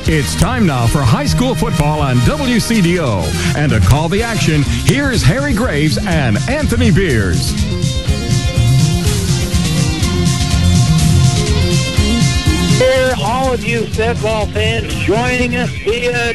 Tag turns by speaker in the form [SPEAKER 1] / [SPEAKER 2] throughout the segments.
[SPEAKER 1] It's time now for high school football on WCDO. And to call the action, here's Harry Graves and Anthony Beers.
[SPEAKER 2] Here, all of you football fans joining us via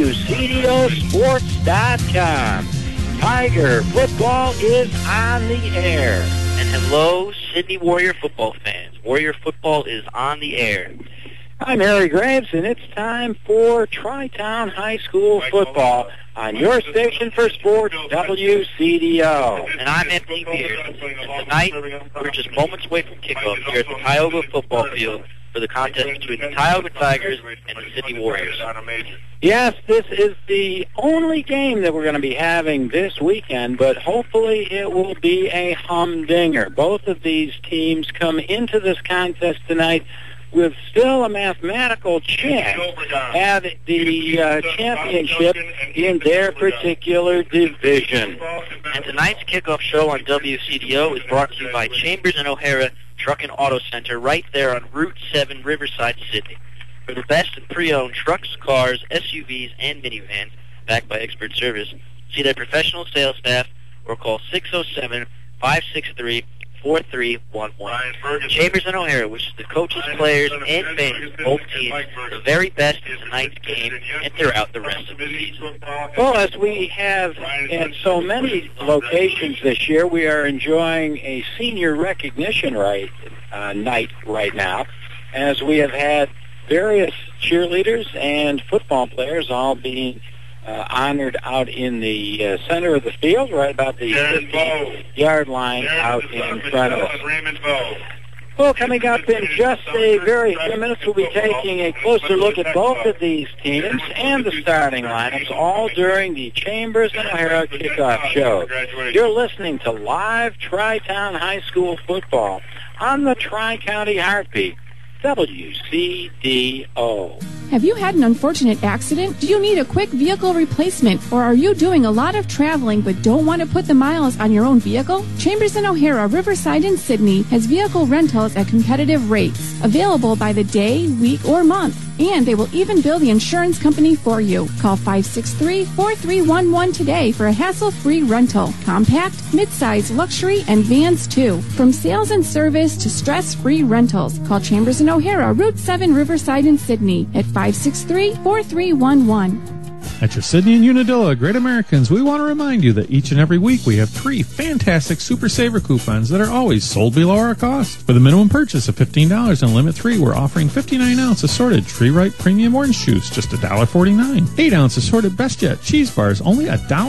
[SPEAKER 2] WCDOsports.com. Tiger football is on the air.
[SPEAKER 3] And hello, Sydney Warrior football fans. Warrior football is on the air.
[SPEAKER 2] I'm Harry Graves, and it's time for Tri-Town High School football on your station for sports, WCDO.
[SPEAKER 3] And I'm Anthony Beers. And tonight, we're just moments away from kickoff here at the Tioga football field for the contest between the Tioga Tigers and the Sydney Warriors.
[SPEAKER 2] Yes, this is the only game that we're going to be having this weekend, but hopefully it will be a humdinger. Both of these teams come into this contest tonight with still a mathematical chance at the championship in their particular division.
[SPEAKER 3] And tonight's kickoff show on WCDO is brought to you by Chambers and O'Hara Truck and Auto Center right there on Route 7, Riverside, Sydney. For the best in pre-owned trucks, cars, SUVs, and minivans, backed by expert service, see their professional sales staff or call 607-563-4311. Chambers and O'Hara wishes the coaches, players, and fans of both teams the very best in tonight's game and throughout the rest of the season.
[SPEAKER 2] Well, as we have at so many locations this year, we are enjoying a senior recognition night right now, as we have had various cheerleaders and football players all being honored out in the center of the field, right about the 50-yard line out in front of us. Well, coming up in just a very few minutes, we'll be taking a closer look at both of these teams and the starting lineups, all during the Chambers and O'Hara kickoff show. You're listening to live Tri-Town High School football on the Tri-County Heartbeat, WCDO.
[SPEAKER 4] Have you had an unfortunate accident? Do you need a quick vehicle replacement? Or are you doing a lot of traveling but don't want to put the miles on your own vehicle? Chambers and O'Hara, Riverside, and Sydney has vehicle rentals at competitive rates, available by the day, week, or month. And they will even bill the insurance company for you. Call 563-4311 today for a hassle-free rental. Compact, midsize, luxury, and vans too. From sales and service to stress-free rentals. Call Chambers and O'Hara, Route 7, Riverside, and Sydney at 563-4311.
[SPEAKER 5] At your Sydney and Unadilla Great Americans, we want to remind you that each and every week we have 3 fantastic Super Saver coupons that are always sold below our cost. For the minimum purchase of $15 and limit 3, we're offering 59-ounce assorted Tree Right Premium Orange Juice, just $1.49. 8-ounce assorted Best Jet Cheese Bars, only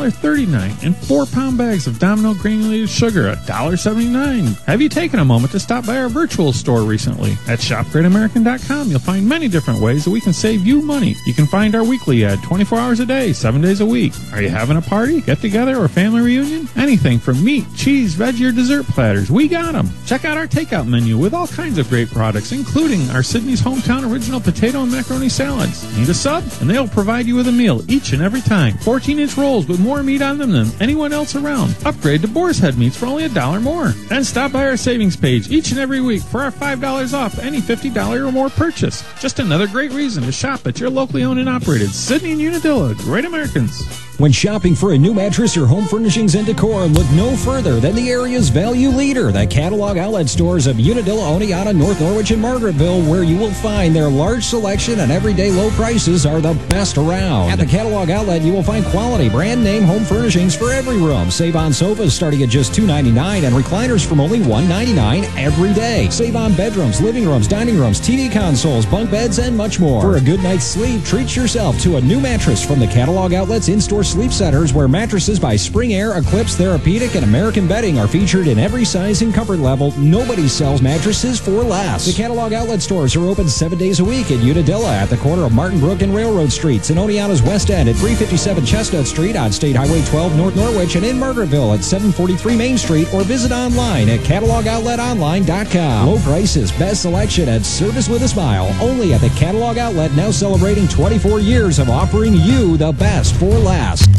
[SPEAKER 5] $1.39. And 4-pound bags of Domino Granulated Sugar, $1.79. Have you taken a moment to stop by our virtual store recently? At ShopGreatAmerican.com, you'll find many different ways that we can save you money. You can find our weekly ad 24 hours a day, 7 days a week. Are you having a party, get-together, or family reunion? Anything from meat, cheese, veggie, or dessert platters, we got them. Check out our takeout menu with all kinds of great products, including our Sydney's Hometown Original Potato and Macaroni Salads. Need a sub? And they'll provide you with a meal each and every time. 14-inch rolls with more meat on them than anyone else around. Upgrade to Boar's Head meats for only $1 more. And stop by our savings page each and every week for our $5 off any $50 or more purchase. Just another great reason to shop at your locally owned and operated Sydney and Unadilla Great Americans.
[SPEAKER 6] When shopping for a new mattress or home furnishings and decor, look no further than the area's value leader, the catalog outlet stores of Unadilla, Oneonta, North Norwich, and Margaretville, where you will find their large selection and everyday low prices are the best around. At the catalog outlet, you will find quality brand name home furnishings for every room. Save on sofas starting at just $2.99 and recliners from only $1.99 every day. Save on bedrooms, living rooms, dining rooms, TV consoles, bunk beds, and much more. For a good night's sleep, treat yourself to a new mattress from the catalog outlet's in-store sleep centers, where mattresses by Spring Air, Eclipse, Therapeutic, and American Bedding are featured in every size and comfort level. Nobody sells mattresses for less. The catalog outlet stores are open 7 days a week in Unadilla at the corner of Martin Brook and Railroad Streets, in Oneonta's West End at 357 Chestnut Street, on State Highway 12 North Norwich, and in Margaretville at 743 Main Street, or visit online at catalogoutletonline.com. Low prices, best selection, and service with a smile. Only at the catalog outlet, now celebrating 24 years of offering you the best for last.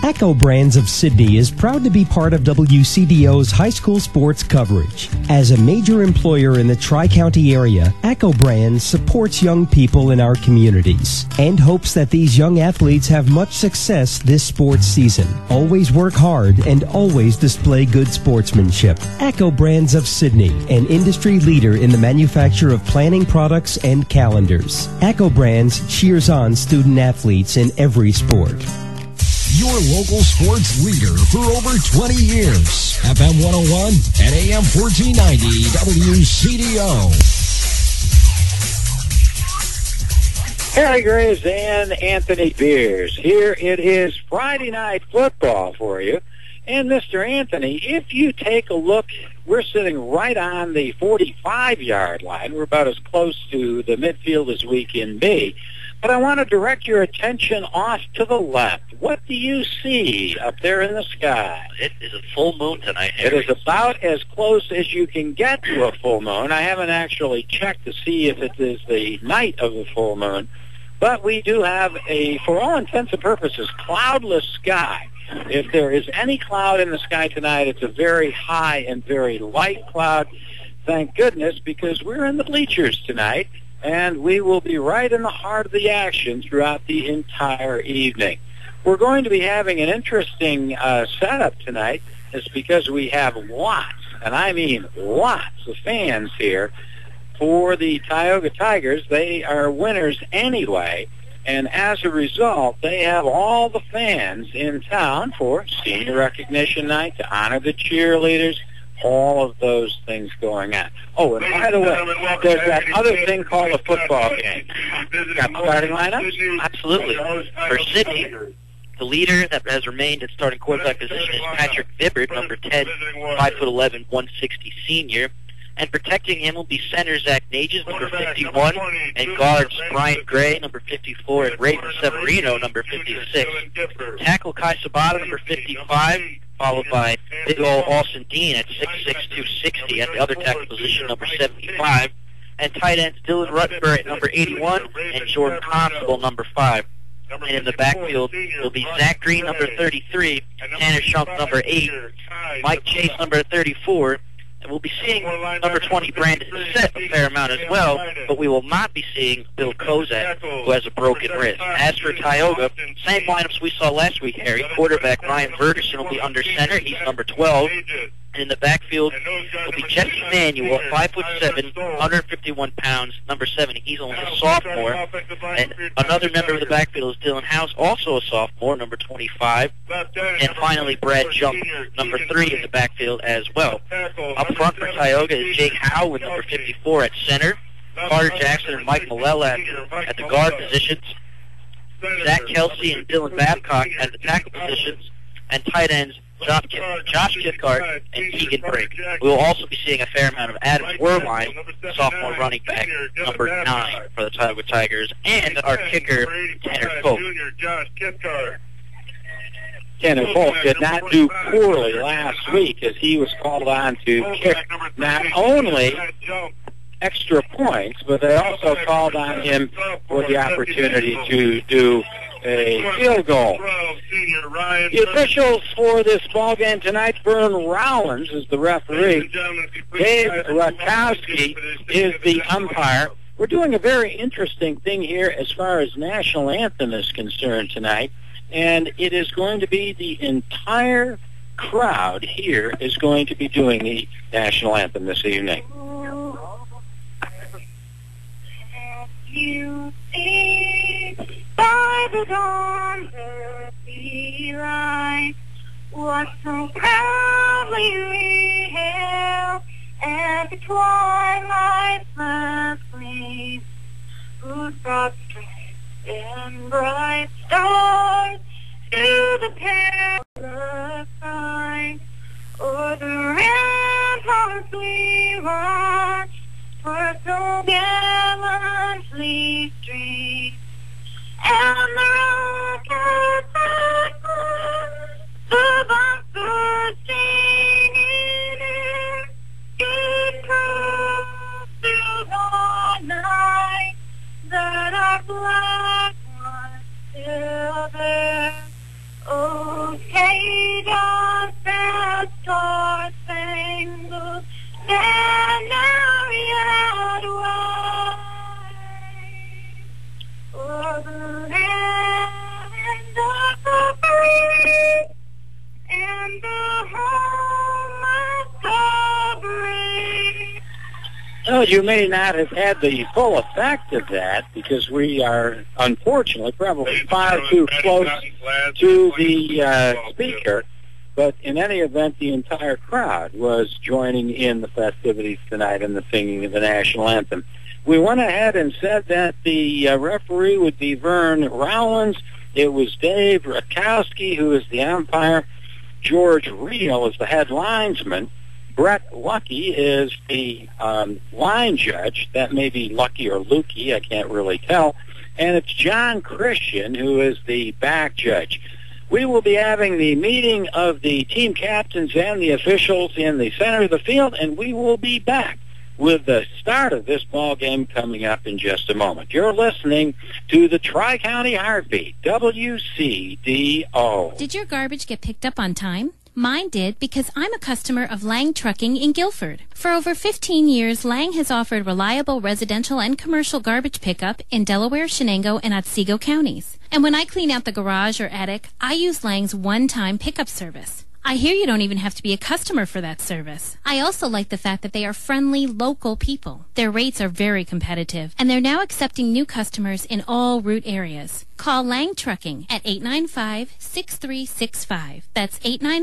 [SPEAKER 6] Echo Brands of Sydney is proud to be part of WCDO's high school sports coverage. As a major employer in the Tri-County area, Echo Brands supports young people in our communities and hopes that these young athletes have much success this sports season. Always work hard and always display good sportsmanship. Echo Brands of Sydney, an industry leader in the manufacture of planning products and calendars. Echo Brands cheers on student athletes in every sport.
[SPEAKER 7] Your local sports leader for over 20 years. FM 101 and AM 1490 WCDO.
[SPEAKER 2] Harry Graves and Anthony Beers. Here it is Friday night football for you. And Mr. Anthony, if you take a look, we're sitting right on the 45-yard line. We're about as close to the midfield as we can be. But I want to direct your attention off to the left. What do you see up there in the sky?
[SPEAKER 3] It is a full moon tonight, Harry.
[SPEAKER 2] It is about as close as you can get to a full moon. I haven't actually checked to see if it is the night of the full moon. But we do have a, for all intents and purposes, cloudless sky. If there is any cloud in the sky tonight, it's a very high and very light cloud. Thank goodness, because we're in the bleachers tonight. And we will be right in the heart of the action throughout the entire evening. We're going to be having an interesting setup tonight. It's because we have lots, and I mean lots of fans here for the Tioga Tigers. They are winners anyway, and as a result, they have all the fans in town for senior recognition night to honor the cheerleaders, all of those things going on. Oh, and by the way, there's that other thing called a football game. Got starting lineups?
[SPEAKER 3] Absolutely. For Sydney, the leader that has remained at starting quarterback position is Patrick Vibbert, number 10, 5'11", 160 senior. And protecting him will be center Zach Nages, number 51, and guards Brian Gray, number 54, and Raven Severino, number 56. Tackle Kai Sabata, number 55, followed by big ol' Austin Dean at 6'6", 260 at the other tackle position, number 75. And tight ends Dylan Ruttenberg at number 81 and Jordan Constable, number 5. And in the backfield will be Zach Green, number 33, Tanner Shunk, number 8, Mike Chase, number 34, and we'll be seeing number 20, Brandon Set, a fair amount as well, but we will not be seeing Bill Kozak, who has a broken wrist. As for Tioga, same lineups we saw last week, Harry. Quarterback Ryan Ferguson will be under center. He's number 12. And in the backfield will be Jesse Manuel, 5'7", 151 pounds, number 7. He's only a sophomore. And another member of the backfield is Dylan House, also a sophomore, number 25. And finally, Brad Jump, number 3 in the backfield as well. Up front for Tioga is Jake Howe with number 54 at center. Carter Jackson and Mike Malella at the guard positions. Zach Kelsey and Dylan Babcock at the tackle positions. And tight ends Josh Kipcart and Keegan Brink. We will also be seeing a fair amount of Adam Werline, sophomore running back, number 9 for the Tioga Tigers, and our kicker, Tanner Folk.
[SPEAKER 2] Tanner Folk did not do poorly last week as he was called on to kick not only extra points, but they also called on him for the opportunity to do a field goal. The officials for this ball game tonight, Vern Rollins is the referee. Dave Rutkowski is the umpire. We're doing a very interesting thing here as far as national anthem is concerned tonight, and it is going to be the entire crowd here is going to be doing the national anthem this evening.
[SPEAKER 8] You see by the dawn's early light what so proudly we hailed at the twilight's last gleam, whose broad stripes and bright stars to the perilous fight o'er the ramparts we watched were so gallantly streaked, and the rockets echoed, the bumpers singing in good proof through the night that our black was still there. Oh,
[SPEAKER 2] Well, you may not have had the full effect of that because we are, unfortunately, probably far too close to the speaker. But in any event, the entire crowd was joining in the festivities tonight and the singing of the national anthem. We went ahead and said that the referee would be Vern Rowlands. It was Dave Rakowski, who is the umpire. George Reel is the head linesman. Brett Lucky is the line judge. That may be Lucky or Lukey, I can't really tell. And it's John Christian, who is the back judge. We will be having the meeting of the team captains and the officials in the center of the field, and we will be back with the start of this ball game coming up in just a moment. You're listening to the Tri-County Heartbeat, WCDO.
[SPEAKER 9] Did your garbage get picked up on time? Mine did, because I'm a customer of Lang Trucking in Guilford. For over 15 years, Lang has offered reliable residential and commercial garbage pickup in Delaware, Shenango, and Otsego counties. And when I clean out the garage or attic, I use Lang's one-time pickup service. I hear you don't even have to be a customer for that service. I also like the fact that they are friendly, local people. Their rates are very competitive, and they're now accepting new customers in all route areas. Call Lang Trucking at 895-6365. That's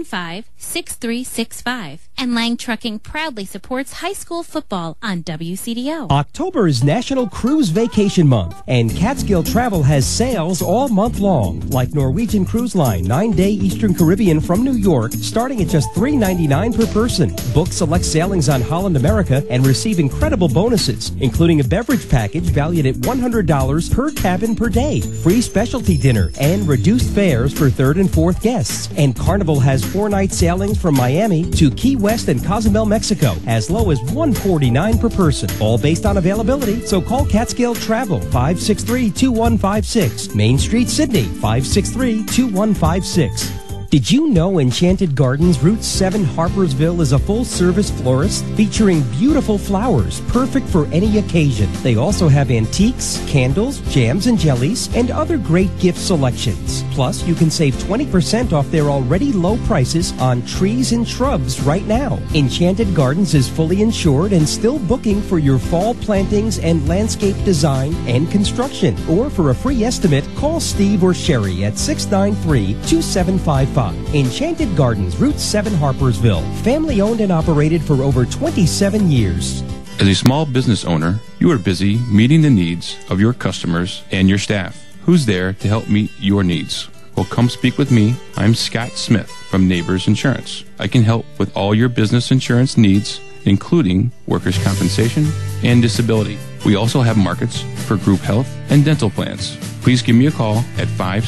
[SPEAKER 9] 895-6365. And Lang Trucking proudly supports high school football on WCDO.
[SPEAKER 10] October is National Cruise Vacation Month, and Catskill Travel has sales all month long, like Norwegian Cruise Line 9-day Eastern Caribbean from New York, starting at just $3.99 per person. Book select sailings on Holland America and receive incredible bonuses, including a beverage package valued at $100 per cabin per day, free specialty dinner, and reduced fares for third and fourth guests. And Carnival has 4-night sailings from Miami to Key West and Cozumel, Mexico, as low as $149 per person, all based on availability. So call Catskill Travel, 563-2156, Main Street, Sydney, 563-2156. Did you know Enchanted Gardens Route 7 Harpersville is a full-service florist featuring beautiful flowers, perfect for any occasion? They also have antiques, candles, jams and jellies, and other great gift selections. Plus, you can save 20% off their already low prices on trees and shrubs right now. Enchanted Gardens is fully insured and still booking for your fall plantings and landscape design and construction. Or for a free estimate, call Steve or Sherry at 693-2755. Enchanted Gardens, Route 7 Harpersville. Family owned and operated for over 27 years.
[SPEAKER 11] As a small business owner, you are busy meeting the needs of your customers and your staff. Who's there to help meet your needs? Well, come speak with me. I'm Scott Smith from Neighbors Insurance. I can help with all your business insurance needs, including workers' compensation and disability. We also have markets for group health and dental plans. Please give me a call at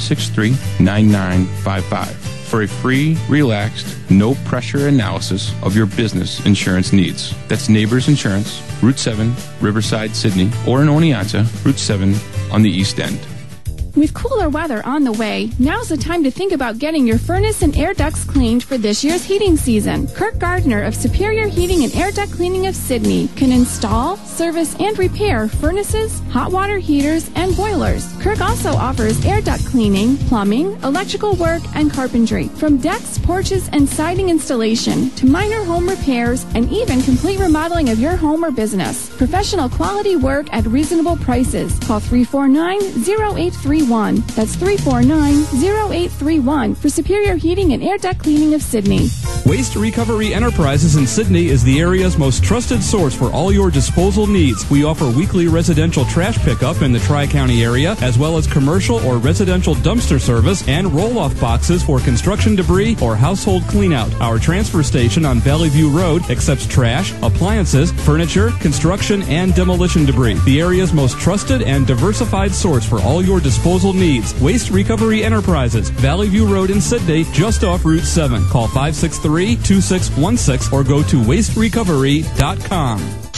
[SPEAKER 11] 563-9955 for a free, relaxed, no-pressure analysis of your business insurance needs. That's Neighbors Insurance, Route 7, Riverside, Sydney, or in Oneonta, Route 7 on the East End.
[SPEAKER 4] With cooler weather on the way, now's the time to think about getting your furnace and air ducts cleaned for this year's heating season. Kirk Gardner of Superior Heating and Air Duct Cleaning of Sydney can install, service, and repair furnaces, hot water heaters, and boilers. Kirk also offers air duct cleaning, plumbing, electrical work, and carpentry. From decks, porches, and siding installation to minor home repairs and even complete remodeling of your home or business. Professional quality work at reasonable prices. Call 349-0831. That's 349-0831 for Superior Heating and Air Duct Cleaning of Sydney.
[SPEAKER 12] Waste Recovery Enterprises in Sydney is the area's most trusted source for all your disposal needs. We offer weekly residential trash pickup in the Tri-County area, as well as commercial or residential dumpster service and roll-off boxes for construction debris or household cleanout. Our transfer station on Valley View Road accepts trash, appliances, furniture, construction, and demolition debris. The area's most trusted and diversified source for all your disposal needs. Waste Recovery Enterprises, Valley View Road in Sydney, just off Route 7. Call 563-2616 or go to wasterecovery.com.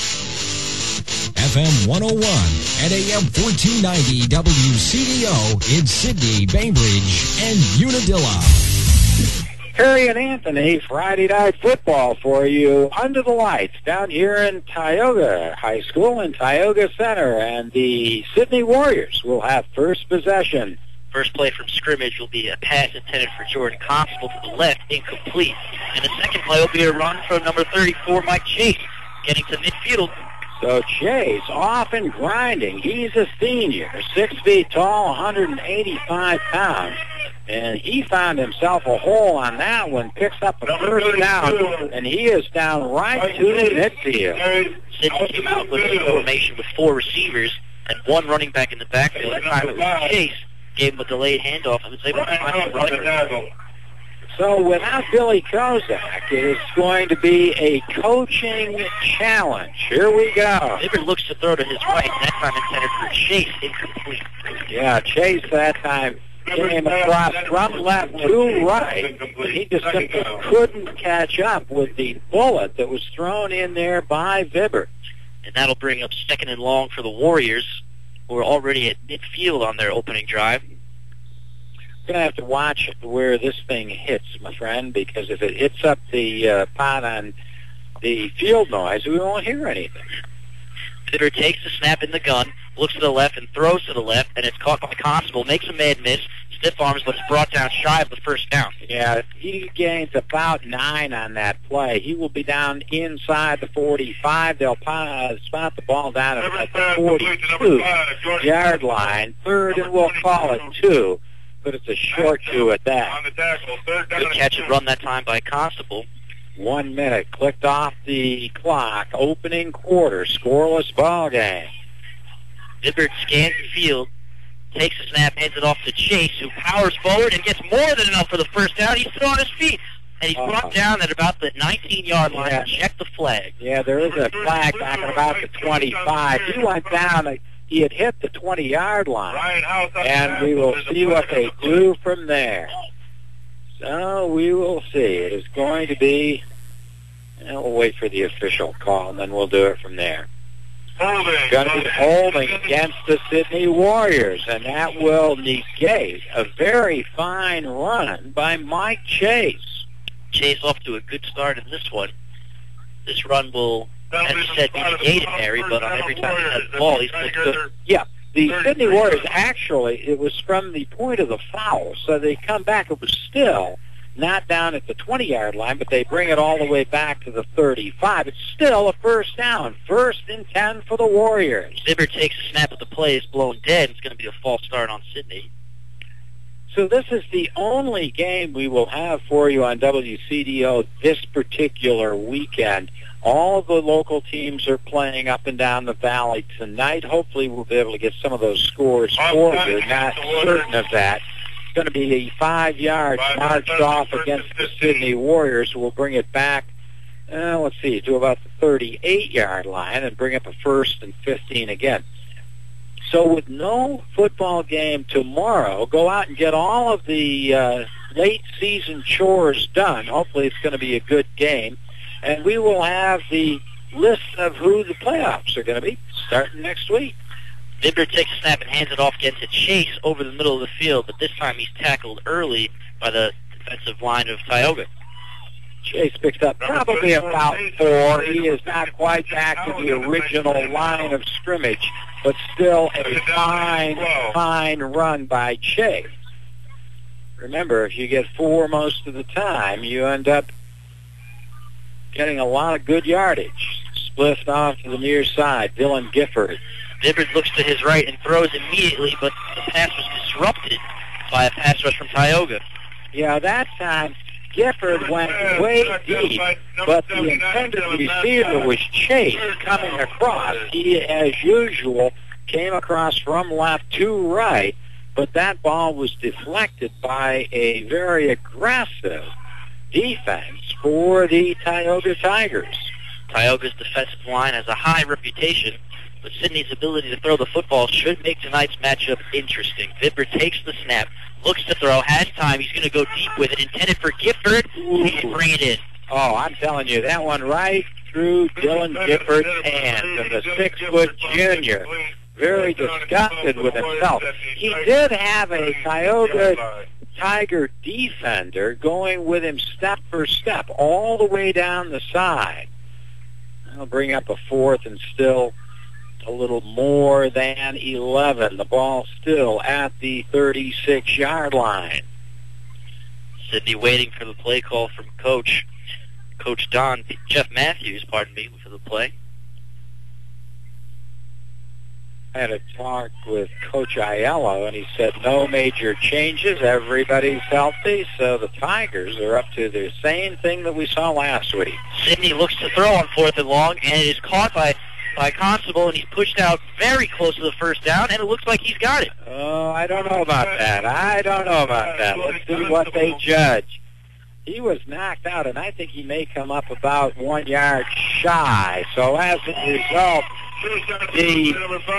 [SPEAKER 7] FM 101 and AM 1490 WCDO in Sydney, Bainbridge, and Unadilla.
[SPEAKER 2] Harry and Anthony, Friday Night Football for you under the lights down here in Tioga High School and Tioga Center. And the Sydney Warriors will have first possession.
[SPEAKER 3] First play from scrimmage will be a pass intended for Jordan Constable to the left, incomplete. And the second play will be a run from number 34, Mike Chase, getting to midfield.
[SPEAKER 2] So Chase off and grinding. He's a senior, 6 feet tall, 185 pounds. And he found himself a hole on that one, picks up a first down, and he is down right to the midfield.
[SPEAKER 3] Sidney came out with a formation with 4 receivers and 1 running back in the backfield. At the time it was Chase, gave him a delayed handoff, and was able to find the runner.
[SPEAKER 2] So without Billy Kozak, it is going to be a coaching challenge. Here we go.
[SPEAKER 3] Nibbert looks to throw to his right, and that time intended for Chase, incomplete.
[SPEAKER 2] Yeah, Chase that time came across from left to right. He just simply couldn't catch up with the bullet that was thrown in there by Vibbert.
[SPEAKER 3] And that'll bring up 2nd and long for the Warriors, who are already at midfield on their opening drive.
[SPEAKER 2] Going to have to watch where this thing hits, my friend, because if it hits up the pot on the field noise, we won't hear anything.
[SPEAKER 3] Vibbert takes the snap in the gun, looks to the left and throws to the left, and it's caught by Constable, makes a mad miss, stiff arms, but it's brought down shy of the first down.
[SPEAKER 2] Yeah, he gains about 9 on that play. He will be down inside the 45. They'll spot the ball down at the 42-yard line. 3rd, and we'll call it 2. But it's a short 2 at that.
[SPEAKER 3] Good catch and run that time by Constable.
[SPEAKER 2] 1 minute clicked off the clock. Opening quarter, scoreless ball game.
[SPEAKER 3] Vibbert scans the field, takes the snap, hands it off to Chase, who powers forward and gets more than enough for the first down. He's still on his feet, and he's brought down at about the 19-yard line. Yeah. Check the flag.
[SPEAKER 2] Yeah, there is a flag back at about the 25. He went down. He had hit the 20-yard line, and we will see what they do from there. So we will see. It is going to be, we'll wait for the official call, and then we'll do it from there. Going to be holding against the Sydney Warriors, and that will negate a very fine run by Mike Chase.
[SPEAKER 3] Chase off to a good start in this one. This run will, as you said, be negated, Harry, but on every time he has the ball, he's looked good.
[SPEAKER 2] Yeah, the Sydney Warriors, actually, it was from the point of the foul, so they come back. It was still not down at the 20-yard line, but they bring it all the way back to the 35. It's still a first down. 1st and 10 for the Warriors.
[SPEAKER 3] Vibbert takes a snap at the play, is blown dead. It's going to be a false start on Sydney.
[SPEAKER 2] So this is the only game we will have for you on WCDO this particular weekend. All of the local teams are playing up and down the valley tonight. Hopefully we'll be able to get some of those scores for you. Not certain of that. It's going to be a 5-yard march off against the Sydney Warriors. We'll bring it back, let's see, to about the 38-yard line and bring up a 1st and 15 again. So with no football game tomorrow, go out and get all of the late season chores done. Hopefully it's going to be a good game. And we will have the list of who the playoffs are going to be starting next week.
[SPEAKER 3] Vibbert takes a snap and hands it off again to Chase over the middle of the field, but this time he's tackled early by the defensive line of Tioga.
[SPEAKER 2] Chase picks up probably about 4. He is not quite back to the original line of scrimmage, but still a fine run by Chase. Remember, if you get 4 most of the time, you end up getting a lot of good yardage. Split off to the near side. Dylan Gifford.
[SPEAKER 3] Vibbert looks to his right and throws immediately, but the pass was disrupted by a pass rush from Tioga.
[SPEAKER 2] Yeah, that time Gifford went way deep, but the intended receiver was Chase coming across. He, as usual, came across from left to right, but that ball was deflected by a very aggressive defense for the Tioga Tigers.
[SPEAKER 3] Tioga's defensive line has a high reputation, but Sydney's ability to throw the football should make tonight's matchup interesting. Vibbert takes the snap, looks to throw, has time. He's going to go deep with it, intended for Gifford. He can bring it in.
[SPEAKER 2] Oh, I'm telling you, that one right through Dylan Gifford's hands, and the 6-foot junior, very disgusted with himself. He did have a Tioga Tiger defender going with him step for step all the way down the side. That'll bring up a 4th and still a little more than 11. The ball still at the 36-yard line.
[SPEAKER 3] Sydney waiting for the play call from Coach Jeff Matthews, for the play.
[SPEAKER 2] had a talk with Coach Aiello, and he said no major changes. Everybody's healthy, so the Tigers are up to the same thing that we saw last week.
[SPEAKER 3] Sidney looks to throw on 4th and long, and it is caught by Constable, and he's pushed out very close to the first down, and it looks like he's got it.
[SPEAKER 2] Oh, I don't know about that. Let's see what they judge. He was knocked out, and I think he may come up about 1 yard shy. So as a result, the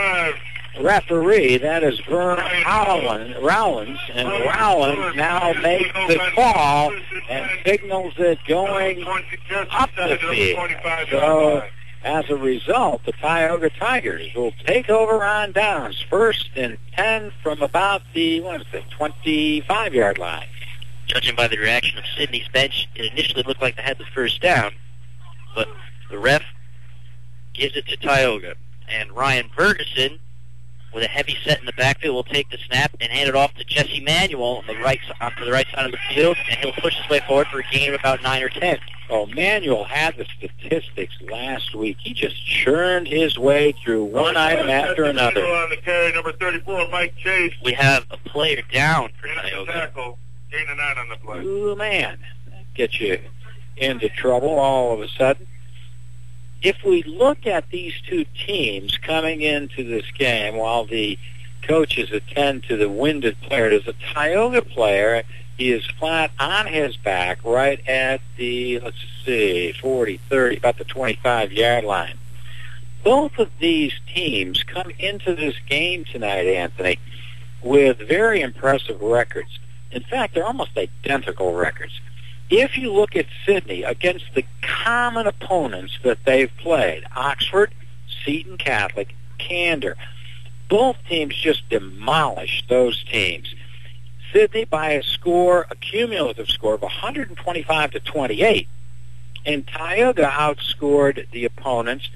[SPEAKER 2] referee, that is Vern Rowlands, and Rowlands now makes the call and signals it going up the field. So as a result, the Tioga Tigers will take over on downs, 1st and 10 from about the 25-yard line.
[SPEAKER 3] Judging by the reaction of Sidney's bench, it initially looked like they had the first down, but the ref gives it to Tioga. And Ryan Ferguson, with a heavy set in the backfield, will take the snap and hand it off to Jesse Manuel on the right side of the field, and he'll push his way forward for a gain of about 9 or 10.
[SPEAKER 2] Oh, Manuel had the statistics last week. He just churned his way through one item after another.
[SPEAKER 13] On the carry, number 34, Mike Chase.
[SPEAKER 3] We have a player down for Tioga.
[SPEAKER 13] Gain of 9 on the play.
[SPEAKER 2] Ooh, man, that gets you into trouble all of a sudden. If we look at these two teams coming into this game while the coaches attend to the winded player, there's a Tioga player. He is flat on his back right at the, 40, 30, about the 25-yard line. Both of these teams come into this game tonight, Anthony, with very impressive records. In fact, they're almost identical records. If you look at Sidney against the common opponents that they've played, Oxford, Seton Catholic, Candor, both teams just demolished those teams. Sidney by a cumulative score of 125-28, and Tioga outscored the opponents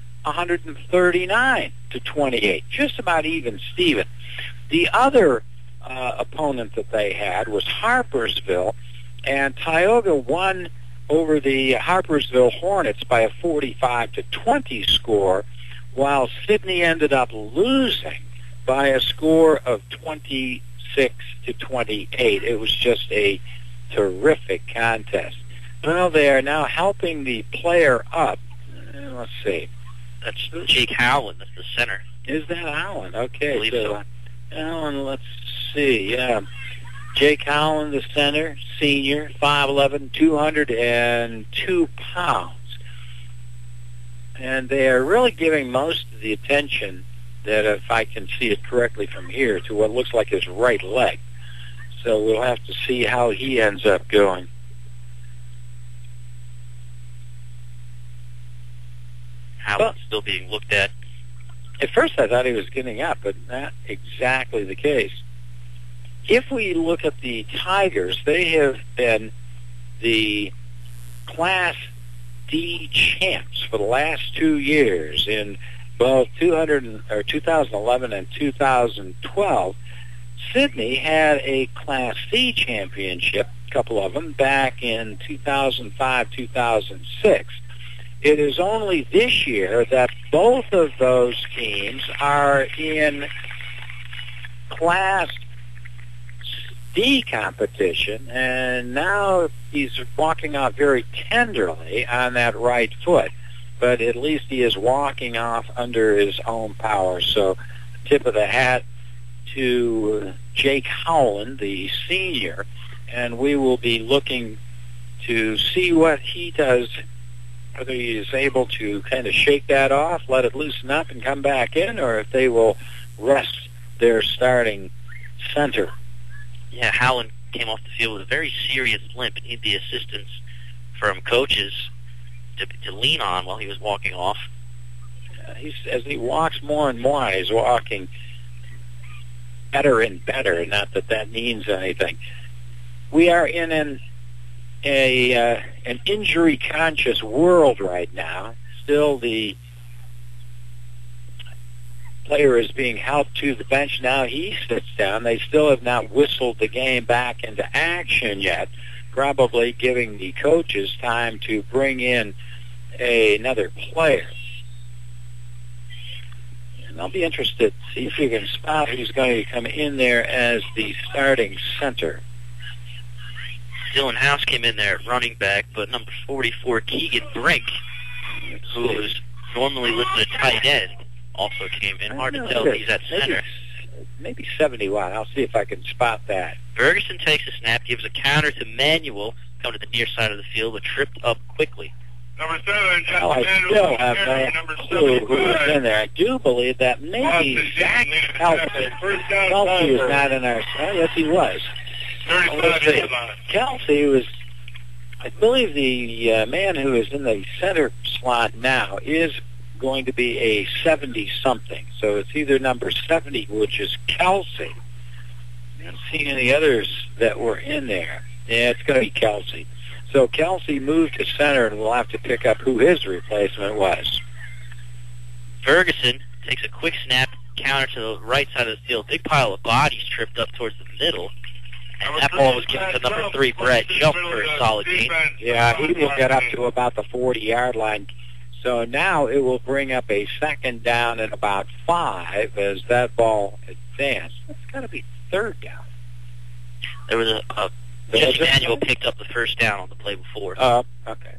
[SPEAKER 2] 139-28, just about even Steven. The other opponent that they had was Harpersville, and Tioga won over the Harpersville Hornets by a 45-20 score, while Sidney ended up losing by a score of 26-28. It was just a terrific contest. Well, they are now helping the player up. Let's see.
[SPEAKER 3] That's Jake Howland. That's the center.
[SPEAKER 2] Is that Howland? Okay.
[SPEAKER 3] I believe so.
[SPEAKER 2] Howland, let's see. Yeah. Jake Howland, the center, senior, 5'11", 202 pounds. And they are really giving most of the attention, that if I can see it correctly from here, to what looks like his right leg. So we'll have to see how he ends up going.
[SPEAKER 3] Howland's still being looked at.
[SPEAKER 2] At first I thought he was getting up, but not exactly the case. If we look at the Tigers, they have been the Class D champs for the last 2 years in both 2011 and 2012. Sidney had a Class C championship, a couple of them, back in 2005, 2006. It is only this year that both of those teams are in Class D competition, and now he's walking off very tenderly on that right foot, but at least he is walking off under his own power. So tip of the hat to Jake Howland, the senior, and we will be looking to see what he does, whether he is able to kind of shake that off, let it loosen up and come back in, or if they will rest their starting center.
[SPEAKER 3] Yeah, Howland came off the field with a very serious limp and needed the assistance from coaches to lean on while he was walking off.
[SPEAKER 2] As he walks more and more, he's walking better and better, not that that means anything. We are in an injury-conscious world right now. Still, the player is being helped to the bench now. He sits down. They still have not whistled the game back into action yet, probably giving the coaches time to bring in another player. And I'll be interested to see if you can spot who's going to come in there as the starting center.
[SPEAKER 3] Dylan House came in there at running back, but number 44, Keegan Brink, who is normally listed at tight end, also came in. Hard to tell if he's at center.
[SPEAKER 2] Maybe 71. I'll see if I can spot that.
[SPEAKER 3] Ferguson takes a snap, gives a counter to Manuel, come to the near side of the field, but tripped up quickly.
[SPEAKER 13] Number 7,
[SPEAKER 2] well, I still have no clue who was in there. I do believe that maybe Zach Kelsey. Kelsey was not in our side. Yes, he was. Kelsey was, I believe the man who is in the center slot now is going to be a 70-something. So it's either number 70, which is Kelsey. I don't see any others that were in there. Yeah, it's going to be Kelsey. So Kelsey moved to center, and we'll have to pick up who his replacement was.
[SPEAKER 3] Ferguson takes a quick snap, counter to the right side of the field. Big pile of bodies tripped up towards the middle. And that ball was given to number 3, Brad Jump, for a solid gain.
[SPEAKER 2] Yeah, he will get up to about the 40-yard line. So now it will bring up a second down and about 5 as that ball advanced. That's got to be third down.
[SPEAKER 3] There was Jesse Manuel picked up the first down on the play before.
[SPEAKER 2] Okay.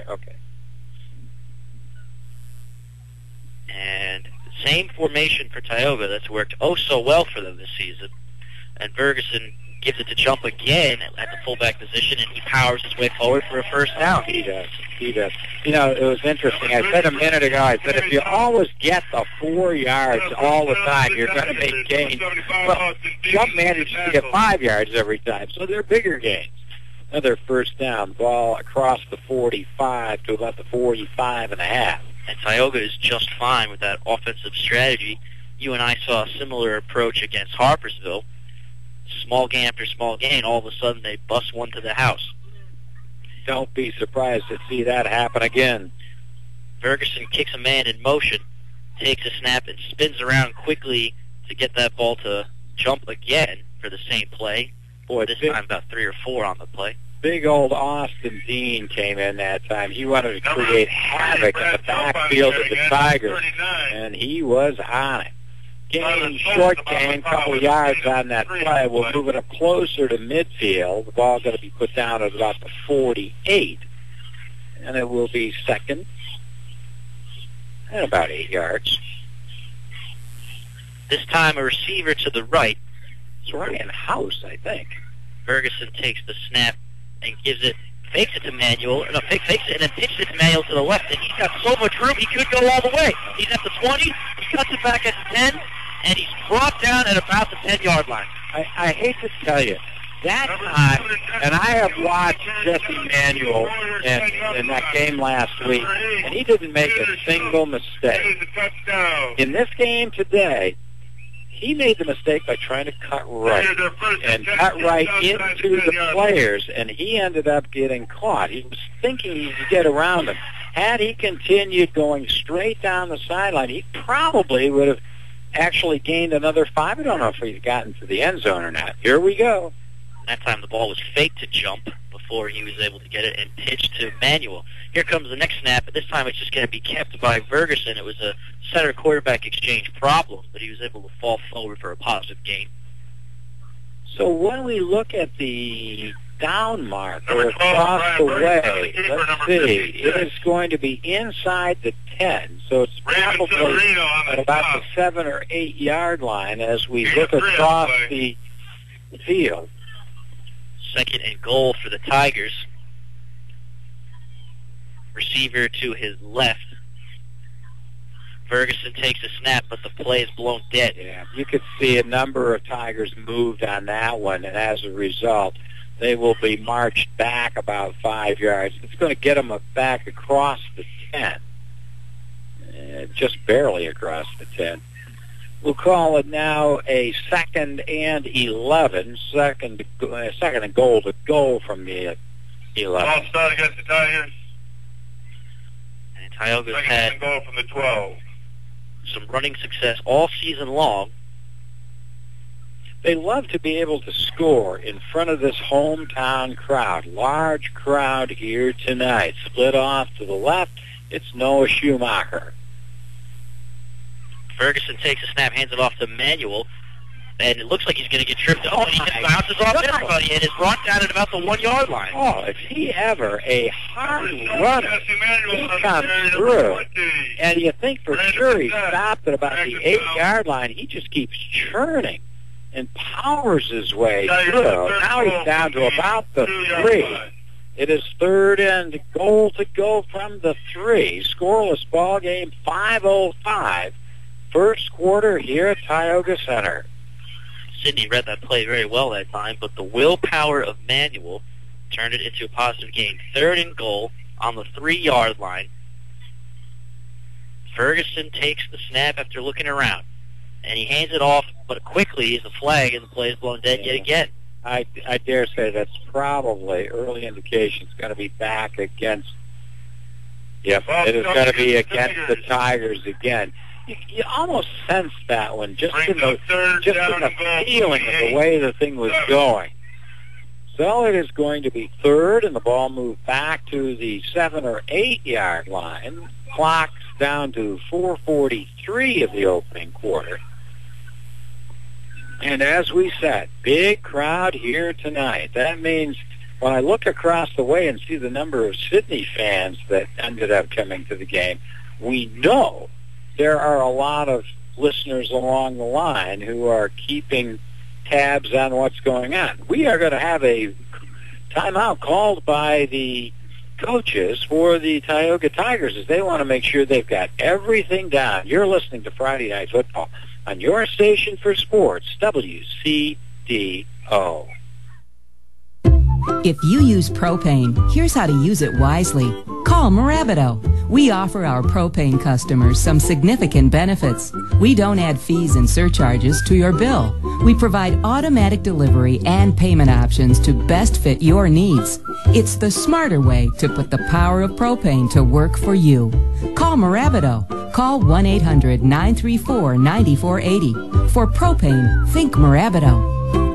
[SPEAKER 3] And same formation for Tioga that's worked so well for them this season. And Ferguson gives it to Jump again at the fullback position, and he powers his way forward for a first down.
[SPEAKER 2] He does. You know, it was interesting. I said a minute ago, I said if you always get the 4 yards all the time, you're going to make gains. Well, Jump manages to get 5 yards every time, so they're bigger gains. Another first down, ball across the 45 to about the 45 and a half.
[SPEAKER 3] And Tioga is just fine with that offensive strategy. You and I saw a similar approach against Harpersville. Small gain after small gain, all of a sudden they bust one to the house.
[SPEAKER 2] Don't be surprised to see that happen again.
[SPEAKER 3] Ferguson kicks a man in motion, takes a snap, and spins around quickly to get that ball to Jump again for the same play. Boy, this time about 3 or 4 on the play.
[SPEAKER 2] Big old Austin Dean came in that time. He wanted to create havoc in the backfield of the Tigers, and he was on it. Short gain, couple yards on that play. We'll move it up closer to midfield. The ball's going to be put down at about the 48, and it will be second and about 8 yards.
[SPEAKER 3] This time a receiver to the right.
[SPEAKER 2] It's Ryan House, I think.
[SPEAKER 3] Ferguson takes the snap and fakes it to Manuel. No, fakes it and then pitches it to Manuel to the left, and he's got so much room he could go all the way. He's at the 20, he cuts it back at the 10, and he's brought down at about the 10-yard line.
[SPEAKER 2] I hate to tell you, that time, and I have watched Jesse Manuel in that game last week, and he didn't make a single mistake. In this game today, he made the mistake by trying to cut right and cut right into the players, and he ended up getting caught. He was thinking he could get around them. Had he continued going straight down the sideline, he probably would have actually gained another 5. I don't know if he'd gotten to the end zone or not. Here we go.
[SPEAKER 3] That time the ball was faked to Jump before he was able to get it and pitched to Manuel. Here comes the next snap, but this time it's just going to be kept by Ferguson. It was a center-quarterback exchange problem, but he was able to fall forward for a positive gain.
[SPEAKER 2] So when we look at the down marker across the way, let's see, it is going to be inside the 10, so it's probably at about the 7 or 8 yard line as we look across the field.
[SPEAKER 3] Second and goal for the Tigers. Receiver to his left. Ferguson takes a snap, but the play is blown dead.
[SPEAKER 2] Yeah, you could see a number of Tigers moved on that one, and as a result, they will be marched back about 5 yards. It's going to get them back across the 10. Just barely across the 10. We'll call it now a 2nd and 11. Second and goal to go from the 11.
[SPEAKER 13] Ball start against the Tigers.
[SPEAKER 3] And Tioga's had
[SPEAKER 13] goal from the 12.
[SPEAKER 3] Some running success all season long.
[SPEAKER 2] They love to be able to score in front of this hometown crowd. Large crowd here tonight. Split off to the left, it's Noah Schumacher.
[SPEAKER 3] Ferguson takes a snap, hands it off to Manuel, and it looks like he's going to get tripped. Oh, and he just bounces off everybody and is brought down at about the 1 yard line.
[SPEAKER 2] Oh, if he ever a hard runner, he comes through, and you think for sure he stopped at about the 8 yard line. He just keeps churning and powers his way through. Now he's down to about the 3. It is 3rd and goal to go from the 3. Scoreless ball game, 5:05. First quarter here at Tioga Center.
[SPEAKER 3] Sidney read that play very well that time, but the willpower of Manuel turned it into a positive gain. 3rd and goal on the 3 yard line. Ferguson takes the snap after looking around, and he hands it off, but quickly is a flag, and the play is blown dead yet again.
[SPEAKER 2] I dare say that's probably early indications going to be back against. Yep, it is going to be against the Tigers again. You almost sense that one just in the feeling of the way the thing was going. So it is going to be 3rd, and the ball moved back to the 7 or 8 yard line. Clock's down to 4:43 of the opening quarter. And as we said, big crowd here tonight. That means when I look across the way and see the number of Sidney fans that ended up coming to the game, we know there are a lot of listeners along the line who are keeping tabs on what's going on. We are going to have a timeout called by the coaches for the Tioga Tigers as they want to make sure they've got everything down. You're listening to Friday Night Football on your station for sports, WCDO.
[SPEAKER 14] If you use propane, here's how to use it wisely. Call Morabito. We offer our propane customers some significant benefits. We don't add fees and surcharges to your bill. We provide automatic delivery and payment options to best fit your needs. It's the smarter way to put the power of propane to work for you. Call Morabito. Call 1-800-934-9480. For propane, think Morabito.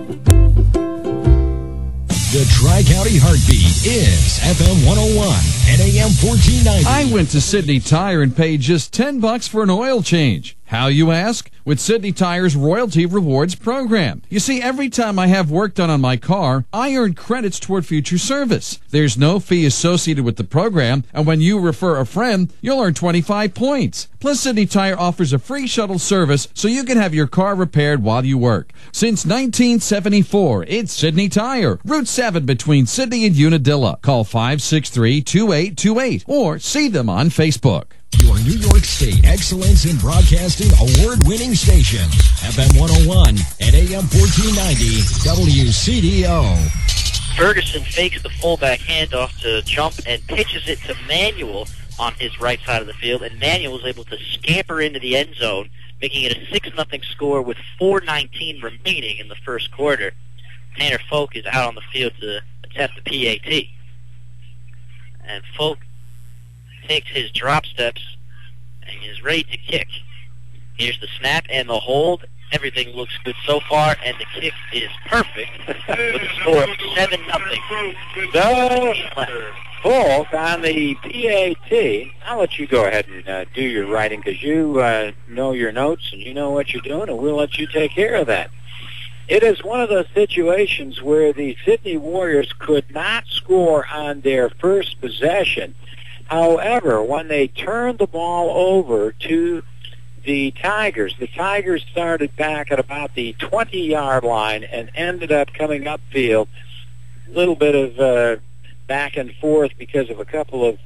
[SPEAKER 7] The Tri-County Heartbeat is FM 101 and AM 1490.
[SPEAKER 15] I went to Sidney Tire and paid just $10 for an oil change. How, you ask? With Sidney Tire's Royalty Rewards program. You see, every time I have work done on my car, I earn credits toward future service. There's no fee associated with the program, and when you refer a friend, you'll earn 25 points. Plus, Sidney Tire offers a free shuttle service so you can have your car repaired while you work. Since 1974, it's Sidney Tire, Route 7 between Sidney and Unadilla. Call 563-2828 or see them on Facebook.
[SPEAKER 7] Your New York State Excellence in Broadcasting award-winning station, FM 101 and AM 1490 WCDO.
[SPEAKER 3] Ferguson fakes the fullback handoff to jump and pitches it to Manuel on his right side of the field, and Manuel is able to scamper into the end zone, making it a 6-0 score with 4:19 remaining in the first quarter. Tanner Folk is out on the field to attempt the PAT. And Folk takes his drop steps and is ready to kick. Here's the snap and the hold. Everything looks good so far, and the kick is perfect with a score of 7-0.
[SPEAKER 2] So, Folk on the PAT. I'll let you go ahead and do your writing because you know your notes and you know what you're doing, and we'll let you take care of that. It is one of those situations where the Sidney Warriors could not score on their first possession. However, when they turned the ball over to the Tigers started back at about the 20-yard line and ended up coming upfield. A little bit of back and forth because of a couple of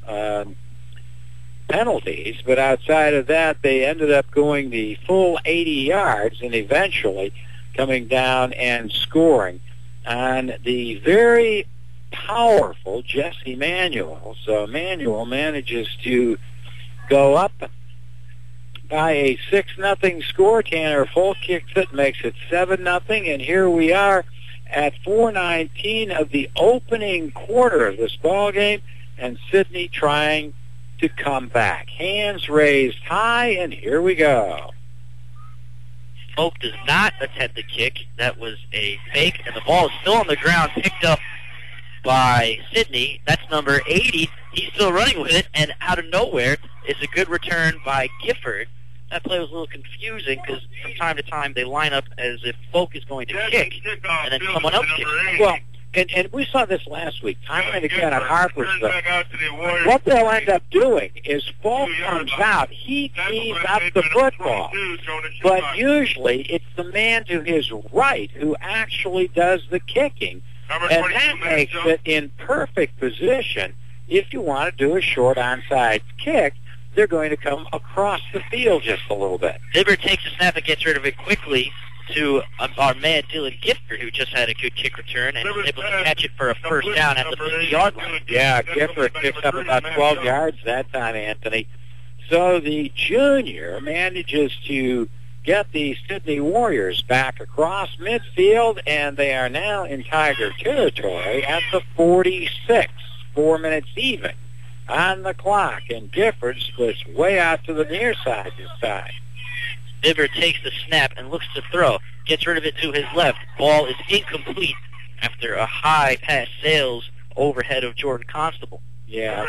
[SPEAKER 2] penalties, but outside of that, they ended up going the full 80 yards and eventually coming down and scoring on the very powerful Jesse Manuel. So Manuel manages to go up by a 6-0 score. Tanner Folk kicks it, makes it 7-0, and here we are at 4:19 of the opening quarter of this ball game, and Sidney trying to come back. Hands raised high, and here we go.
[SPEAKER 3] Folk does not attempt the kick. That was a fake, and the ball is still on the ground, picked up by Sidney. That's number 80. He's still running with it, and out of nowhere is a good return by Gifford. that play was a little confusing because from time to time they line up as if Folk is going to kick, and then someone else kicks.
[SPEAKER 2] Well, and we saw this last week, time and again at Harpersville. What they'll end up doing is Folk comes out, he tees up the football, but usually it's the man to his right who actually does the kicking, and that makes it in perfect position. If you want to do a short onside kick, they're going to come across the field just a little bit.
[SPEAKER 3] Vibert takes a snap and gets rid of it quickly to our man Dylan Gifford, who just had a good kick return and was able to catch it for a first down at the 50-yard line.
[SPEAKER 2] Yeah, Gifford picks up about 12 yards that time, Anthony. So the junior manages to get the Sydney Warriors back across midfield, and they are now in Tiger territory at the 46. 4 minutes even on the clock, and Gifford splits way out to the near side this time.
[SPEAKER 3] Vibert takes the snap and looks to throw. Gets rid of it to his left. Ball is incomplete after a high pass sails overhead of Jordan Constable.
[SPEAKER 2] Yeah,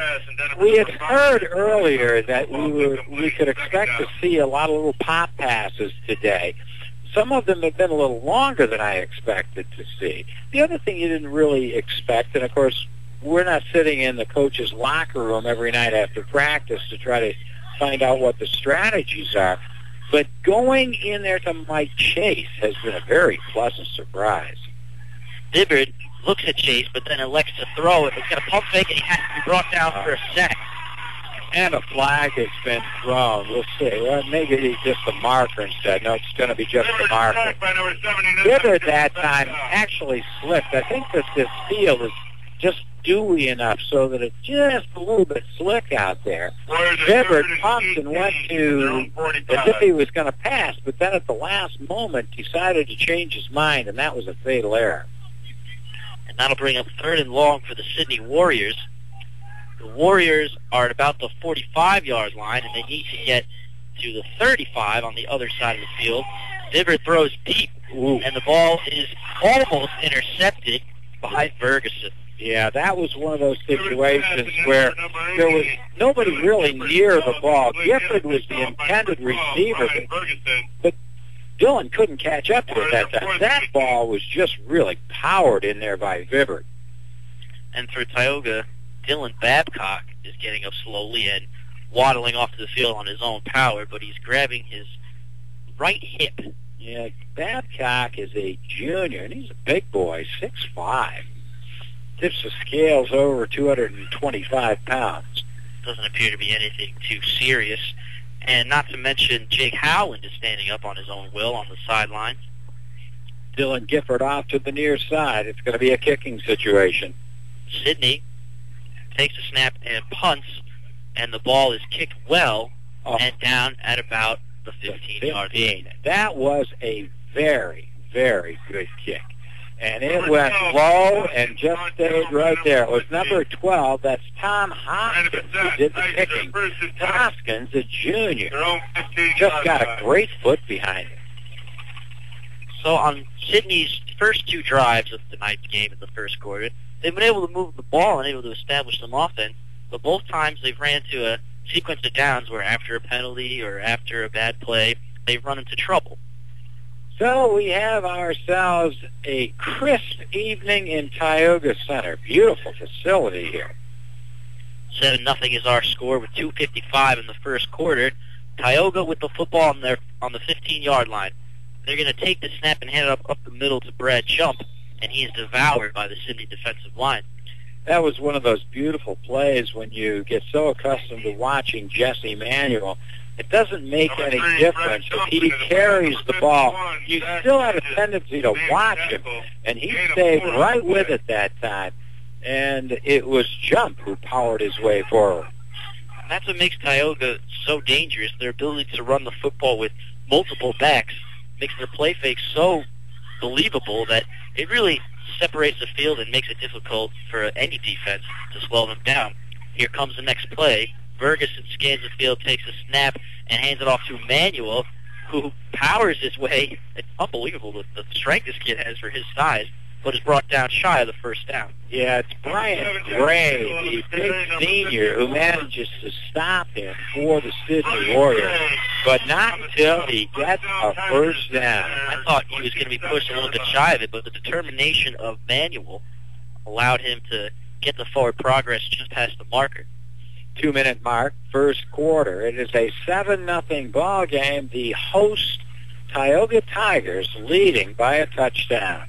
[SPEAKER 2] we had heard earlier that we could expect to see a lot of little pop passes today. Some of them have been a little longer than I expected to see. The other thing you didn't really expect, and of course we're not sitting in the coach's locker room every night after practice to try to find out what the strategies are, but going in there to Mike Chase has been a very pleasant surprise.
[SPEAKER 3] Vibert looks at Chase, but then elects to throw it. He's got a pump fake, and he has to be brought down for a sack.
[SPEAKER 2] And a flag has been thrown. We'll see. Well, maybe he's just a marker instead. No, it's going to be just a marker. Vibert that time actually slipped. I think that this field is just dewy enough so that it's just a little bit slick out there. Vibert pumped and went to as if he was going to pass, but then at the last moment decided to change his mind, and that was a fatal error.
[SPEAKER 3] And that'll bring up 3rd and long for the Sydney Warriors. The Warriors are at about the 45-yard line, and they need to get to the 35 on the other side of the field. Vibert throws deep, and the ball is almost intercepted by Ferguson.
[SPEAKER 2] Yeah, that was one of those situations where there was nobody really near the ball. Gifford was the intended receiver, but Dylan couldn't catch up to it that time. That ball was just really powered in there by Vibert.
[SPEAKER 3] And for Tioga, Dylan Babcock is getting up slowly and waddling off to the field on his own power, but he's grabbing his right hip.
[SPEAKER 2] Yeah, Babcock is a junior, and he's a big boy, 6'5". Tips the scales over 225 pounds.
[SPEAKER 3] Doesn't appear to be anything too serious. And not to mention, Jake Howland is standing up on his own will on the sideline.
[SPEAKER 2] Dylan Gifford off to the near side. It's going to be a kicking situation.
[SPEAKER 3] Sydney takes a snap and punts, and the ball is kicked well and down at about the 15-yard line.
[SPEAKER 2] That was a very, very good kick. And it went low and just stayed right there. It was number 12. That's Tom Hoskins who did the kicking. Hoskins, a junior, just got a great foot behind him.
[SPEAKER 3] So on Sydney's first 2 drives of tonight's game in the first quarter, they've been able to move the ball and able to establish some offense, but both times they've ran to a sequence of downs where after a penalty or after a bad play, they've run into trouble.
[SPEAKER 2] So we have ourselves a crisp evening in Tioga Center. Beautiful facility here.
[SPEAKER 3] 7-0 is our score with 2:55 in the first quarter. Tioga with the football on the 15-yard line. They're going to take the snap and hand it up the middle to Brad Jump, and he is devoured by the Sydney defensive line.
[SPEAKER 2] That was one of those beautiful plays when you get so accustomed to watching Jesse Manuel. It doesn't make any difference if he carries the ball. You still have a tendency to watch him, and he stayed right with it that time. And it was Jump who powered his way forward.
[SPEAKER 3] And that's what makes Tioga so dangerous. Their ability to run the football with multiple backs makes their play fake so believable that it really separates the field and makes it difficult for any defense to slow them down. Here comes the next play. Ferguson scans the field, takes a snap, and hands it off to Manuel, who powers his way. It's unbelievable the strength this kid has for his size. but is brought down shy of the first down.
[SPEAKER 2] Yeah, it's Brian Gray, the big senior, who manages to stop him for the Sidney Warriors, but not until he gets a first down.
[SPEAKER 3] I thought he was going to be pushed a little bit shy of it, but the determination of Manuel allowed him to get the forward progress just past the marker.
[SPEAKER 2] 2-minute mark, first quarter. It is a 7-0 ball game. The host Tioga Tigers leading by a touchdown.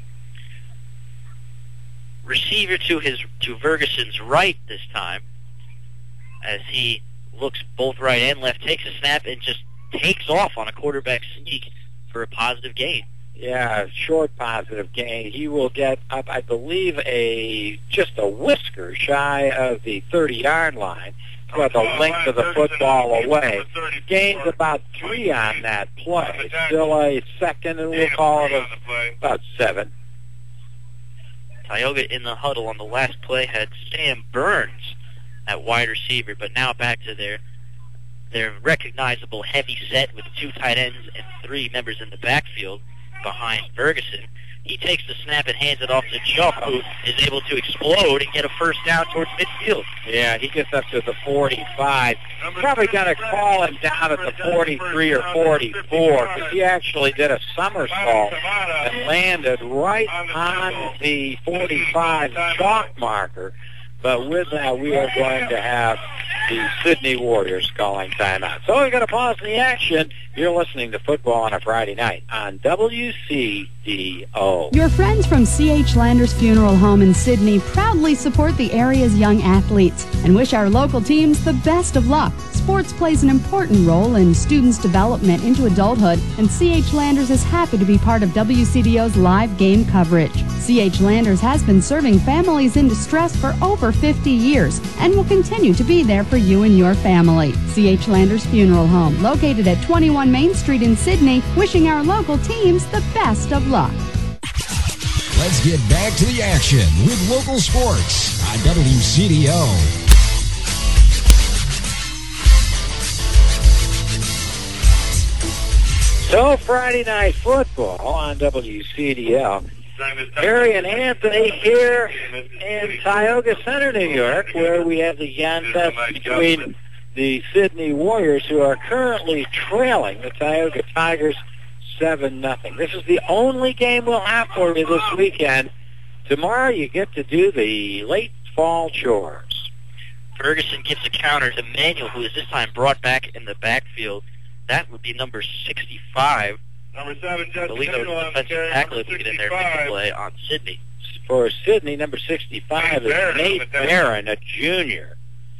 [SPEAKER 3] Receiver to Ferguson's right this time, as he looks both right and left, takes a snap and just takes off on a quarterback sneak for a positive gain.
[SPEAKER 2] Yeah, short positive gain. He will get up, I believe, just a whisker shy of the 30-yard line, but the length of the football away. Gains about 3 on that play. Still a second, and we'll call it about 7.
[SPEAKER 3] Tioga in the huddle on the last play had Sam Burns at wide receiver, but now back to their recognizable heavy set with 2 tight ends and 3 members in the backfield behind Ferguson. He takes the snap and hands it off to Chuck, who is able to explode and get a first down towards midfield.
[SPEAKER 2] Yeah, he gets up to the 45. Probably going to call him down at the 43 or 44, because he actually did a somersault and landed right on the 45 chalk marker. But with that, we are going to have the Sidney Warriors calling timeout. So we're going to pause the action. You're listening to football on a Friday night on WCDO.
[SPEAKER 16] Your friends from C.H. Landers Funeral Home in Sidney proudly support the area's young athletes and wish our local teams the best of luck. Sports plays an important role in students' development into adulthood, and C.H. Landers is happy to be part of WCDO's live game coverage. C.H. Landers has been serving families in distress for over 50 years and will continue to be there for you and your family. C.H. Landers Funeral Home, located at 21 Main Street in Sidney, wishing our local teams the best of luck.
[SPEAKER 7] Let's get back to the action with local sports on WCDO.
[SPEAKER 2] So Friday night football on WCDL. Harry and Anthony here in Tioga Center, New York, where we have the contest between the Sidney Warriors, who are currently trailing the Tioga Tigers 7-0. This is the only game we'll have for you this weekend. Tomorrow you get to do the late fall chores.
[SPEAKER 3] Ferguson gives a counter to Manuel, who is this time brought back in the backfield. That would be number 65.
[SPEAKER 13] Number 7,
[SPEAKER 3] I believe that was the defensive tackle if we get in there and make a play on Sidney.
[SPEAKER 2] For Sidney, number 65 is Nate Barron, a junior.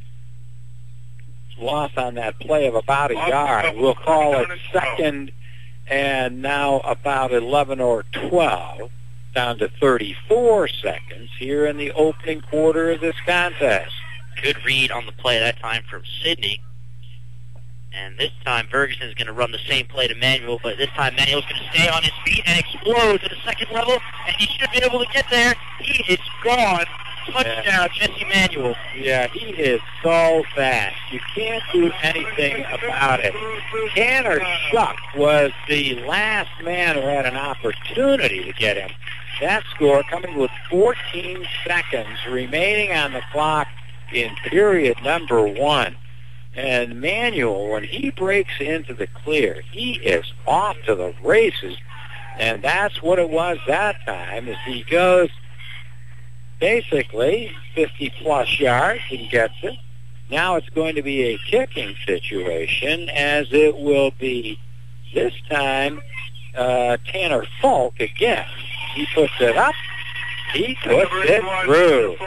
[SPEAKER 2] Loss on that play of about a yard. We'll call it second and now about 11 or 12, down to 34 seconds here in the opening quarter of this contest.
[SPEAKER 3] Good read on the play that time from Sidney. And this time, Ferguson is going to run the same play to Manuel, but this time Manuel's going to stay on his feet and explode to the second level, and he should be able to get there. He is gone. Touchdown, Jesse Manuel.
[SPEAKER 2] Yeah, he is so fast. You can't do anything about it. Tanner Shuck was the last man who had an opportunity to get him. That score coming with 14 seconds remaining on the clock in period number 1. And Manuel, when he breaks into the clear, he is off to the races. And that's what it was that time, as he goes basically 50-plus yards and gets it. Now it's going to be a kicking situation, as it will be this time Tanner Falk again. He puts it up. He puts it through.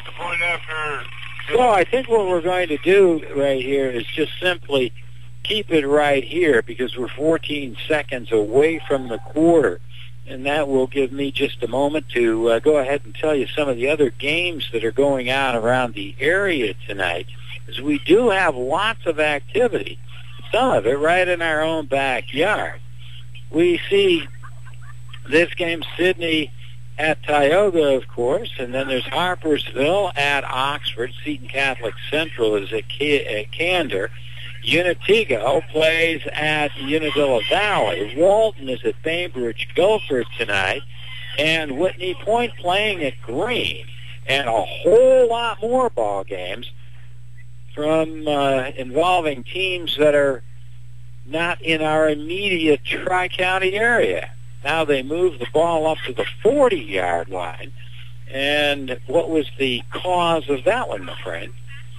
[SPEAKER 2] So I think what we're going to do right here is just simply keep it right here, because we're 14 seconds away from the quarter. And that will give me just a moment to go ahead and tell you some of the other games that are going on around the area tonight, as we do have lots of activity, some of it right in our own backyard. We see this game, Sidney at Tioga, of course, and then there's Harpersville at Oxford. Seton Catholic Central is at Candor. Unitigo plays at Unadilla Valley. Walton is at Bainbridge Guilford tonight. and Whitney Point playing at Green, and a whole lot more ball games from involving teams that are not in our immediate Tri-County area. Now they move the ball up to the 40-yard line. And what was the cause of that one, my friend?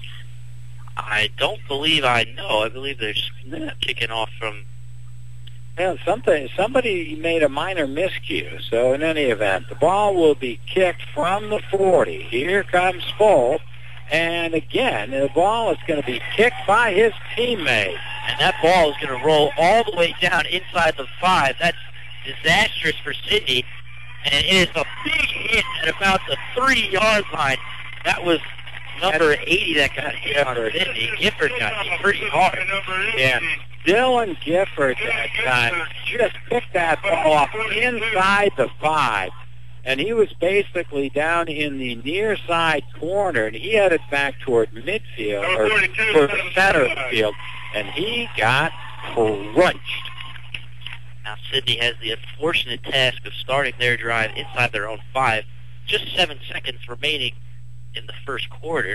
[SPEAKER 3] I don't believe I know. I believe they're kicking off from...
[SPEAKER 2] Yeah, somebody made a minor miscue. So in any event, the ball will be kicked from the 40. Here comes Folt. And again, the ball is going to be kicked by his teammate.
[SPEAKER 3] And that ball is going to roll all the way down inside the 5. That's disastrous for Sidney. And it is a big hit at about the 3-yard line. That was number 80 that got hit on Sidney. Gifford got hit pretty hard.
[SPEAKER 2] Yeah. Dylan Gifford that time just picked that ball off inside the 5. And he was basically down in the near side corner, and he headed back toward midfield, or toward the center of the field, and he got crunched.
[SPEAKER 3] Now Sidney has the unfortunate task of starting their drive inside their own 5. Just 7 seconds remaining in the first quarter.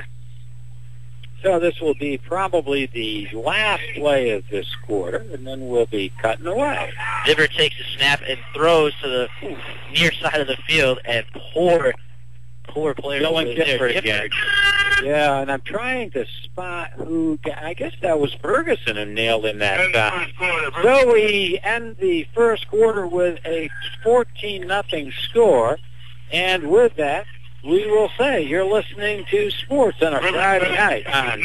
[SPEAKER 2] So this will be probably the last play of this quarter, and then we'll be cutting away.
[SPEAKER 3] Gifford takes a snap and throws to the near side of the field, and poor player
[SPEAKER 2] Dylan Gifford again. Yeah, and I'm trying to spot who, I guess that was Ferguson who nailed in that time. So we end the first quarter with a 14-0 score, and with that, we will say you're listening to Sports on a Friday night on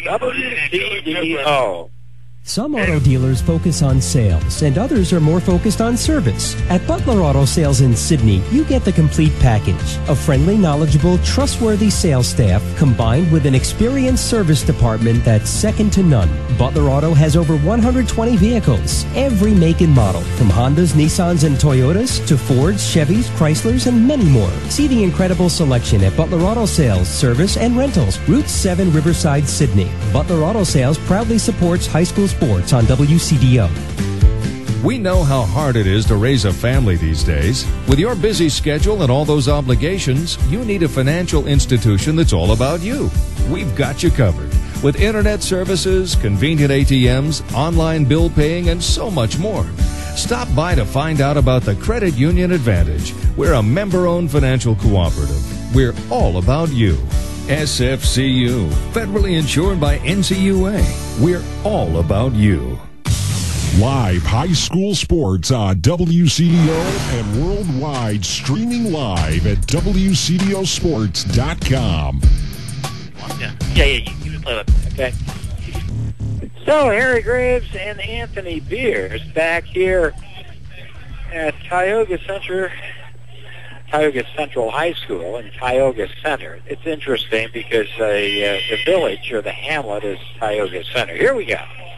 [SPEAKER 2] WCDO.
[SPEAKER 10] Some auto dealers focus on sales, and others are more focused on service. At Butler Auto Sales in Sydney, you get the complete package. A friendly, knowledgeable, trustworthy sales staff combined with an experienced service department that's second to none. Butler Auto has over 120 vehicles, every make and model, from Hondas, Nissans, and Toyotas to Fords, Chevys, Chryslers, and many more. See the incredible selection at Butler Auto Sales, Service, and Rentals, Route 7, Riverside, Sydney. Butler Auto Sales proudly supports high school sports on WCDO.
[SPEAKER 17] We know how hard it is to raise a family these days. With your busy schedule and all those obligations, you need a financial institution that's all about you. We've got you covered with internet services, convenient ATMs, online bill paying, and so much more. Stop by to find out about the Credit Union Advantage. We're a member-owned financial cooperative. We're all about you. SFCU, federally insured by NCUA. We're all about you.
[SPEAKER 18] Live high school sports on WCDO and worldwide, streaming live at WCDOsports.com.
[SPEAKER 3] Yeah, you can play that.
[SPEAKER 2] Okay. So, Harry Graves and Anthony Beers back here at Tioga Central High School in Tioga Center. It's interesting because the village or the hamlet is Tioga Center. Here we go.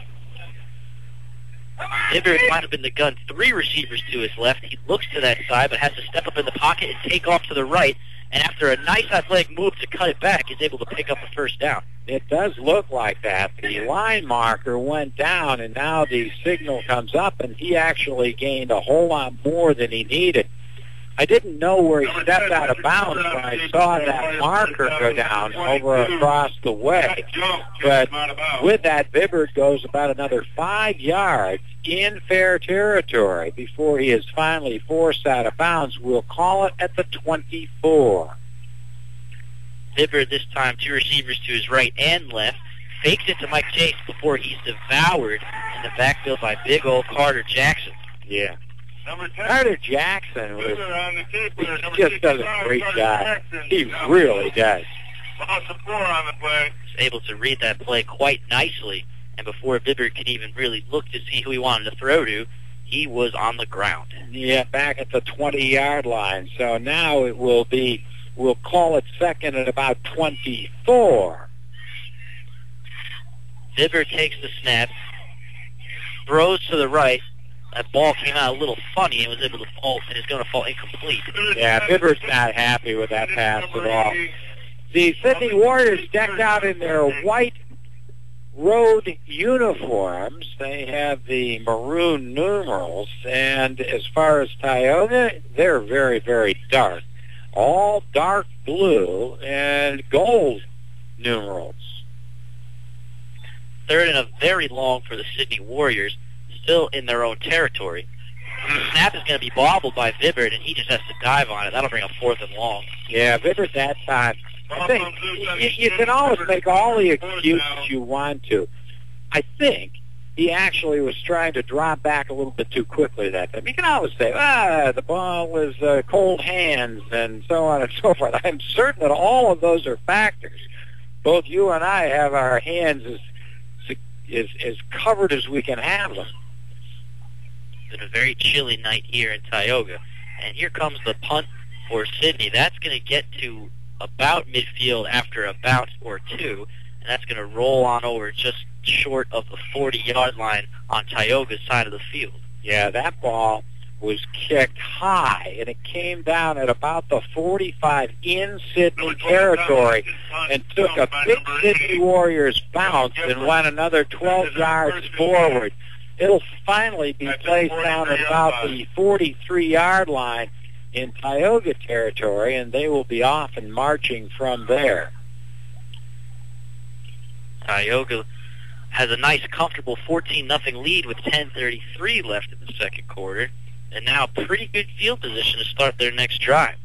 [SPEAKER 3] Gifford might have been the gun. 3 receivers to his left. He looks to that side, but has to step up in the pocket and take off to the right. And after a nice athletic move to cut it back, is able to pick up the first down.
[SPEAKER 2] It does look like that. The line marker went down, and now the signal comes up, and he actually gained a whole lot more than he needed. I didn't know where he stepped out of bounds when I saw that marker go down over across the way. But with that, Bibbard goes about another 5 yards in fair territory before he is finally forced out of bounds. We'll call it at the 24.
[SPEAKER 3] Bibbard this time 2 receivers to his right and left. Fakes it to Mike Chase before he's devoured in the backfield by big old Carter Jackson.
[SPEAKER 2] Yeah. Carter Jackson just does a great job. He really does.
[SPEAKER 3] He's able to read that play quite nicely, and before Bibbard could even really look to see who he wanted to throw to, he was on the ground.
[SPEAKER 2] Yeah, back at the 20-yard line. So now it will be, we'll call it second at about 24.
[SPEAKER 3] Bibbard takes the snap, throws to the right. That ball came out a little funny and was able to fall, and is going to fall incomplete.
[SPEAKER 2] Yeah, Bibbard's not happy with that pass at all. The Sydney Warriors decked out in their white road uniforms. They have the maroon numerals, and as far as Tioga, they're very, very dark. All dark blue and gold numerals.
[SPEAKER 3] Third and a very long for the Sydney Warriors, still in their own territory. The snap is going to be bobbled by Vibbert, and he just has to dive on it. That'll bring up 4th and long.
[SPEAKER 2] Yeah, Vibbert that time. I think you can always make all the excuses you want to. I think he actually was trying to drop back a little bit too quickly that time. You can always say, the ball was cold hands and so on and so forth. I'm certain that all of those are factors. Both you and I have our hands as covered as we can have them.
[SPEAKER 3] It's been a very chilly night here in Tioga. And here comes the punt for Sydney. That's going to get to about midfield after a bounce or two, and that's going to roll on over just short of the 40-yard line on Tioga's side of the field.
[SPEAKER 2] Yeah, that ball was kicked high, and it came down at about the 45 in Sydney territory and took a big Sydney Warriors bounce and went another 12 yards forward. It'll finally be placed down at about the 43-yard line in Tioga territory, and they will be off and marching from there.
[SPEAKER 3] Tioga has a nice, comfortable 14-0 lead with 10:33 left in the second quarter, and now pretty good field position to start their next drive.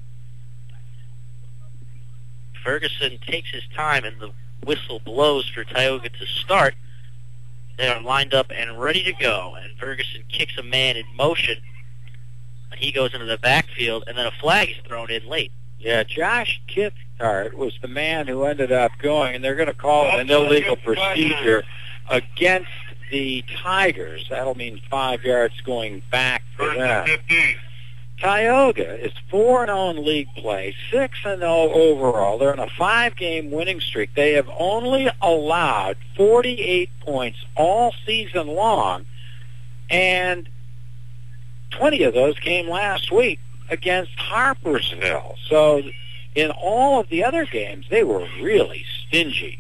[SPEAKER 3] Ferguson takes his time, and the whistle blows for Tioga to start. They are lined up and ready to go, and Ferguson kicks a man in motion. He goes into the backfield, and then a flag is thrown in late.
[SPEAKER 2] Yeah, Josh Kithcart was the man who ended up going, and they're going to call it an illegal procedure against the Tigers. That'll mean 5 yards going back for them. Tioga is 4-0 in league play, 6-0 overall. They're on a 5-game winning streak. They have only allowed 48 points all season long, and 20 of those came last week against Harpersville. So in all of the other games, they were really stingy.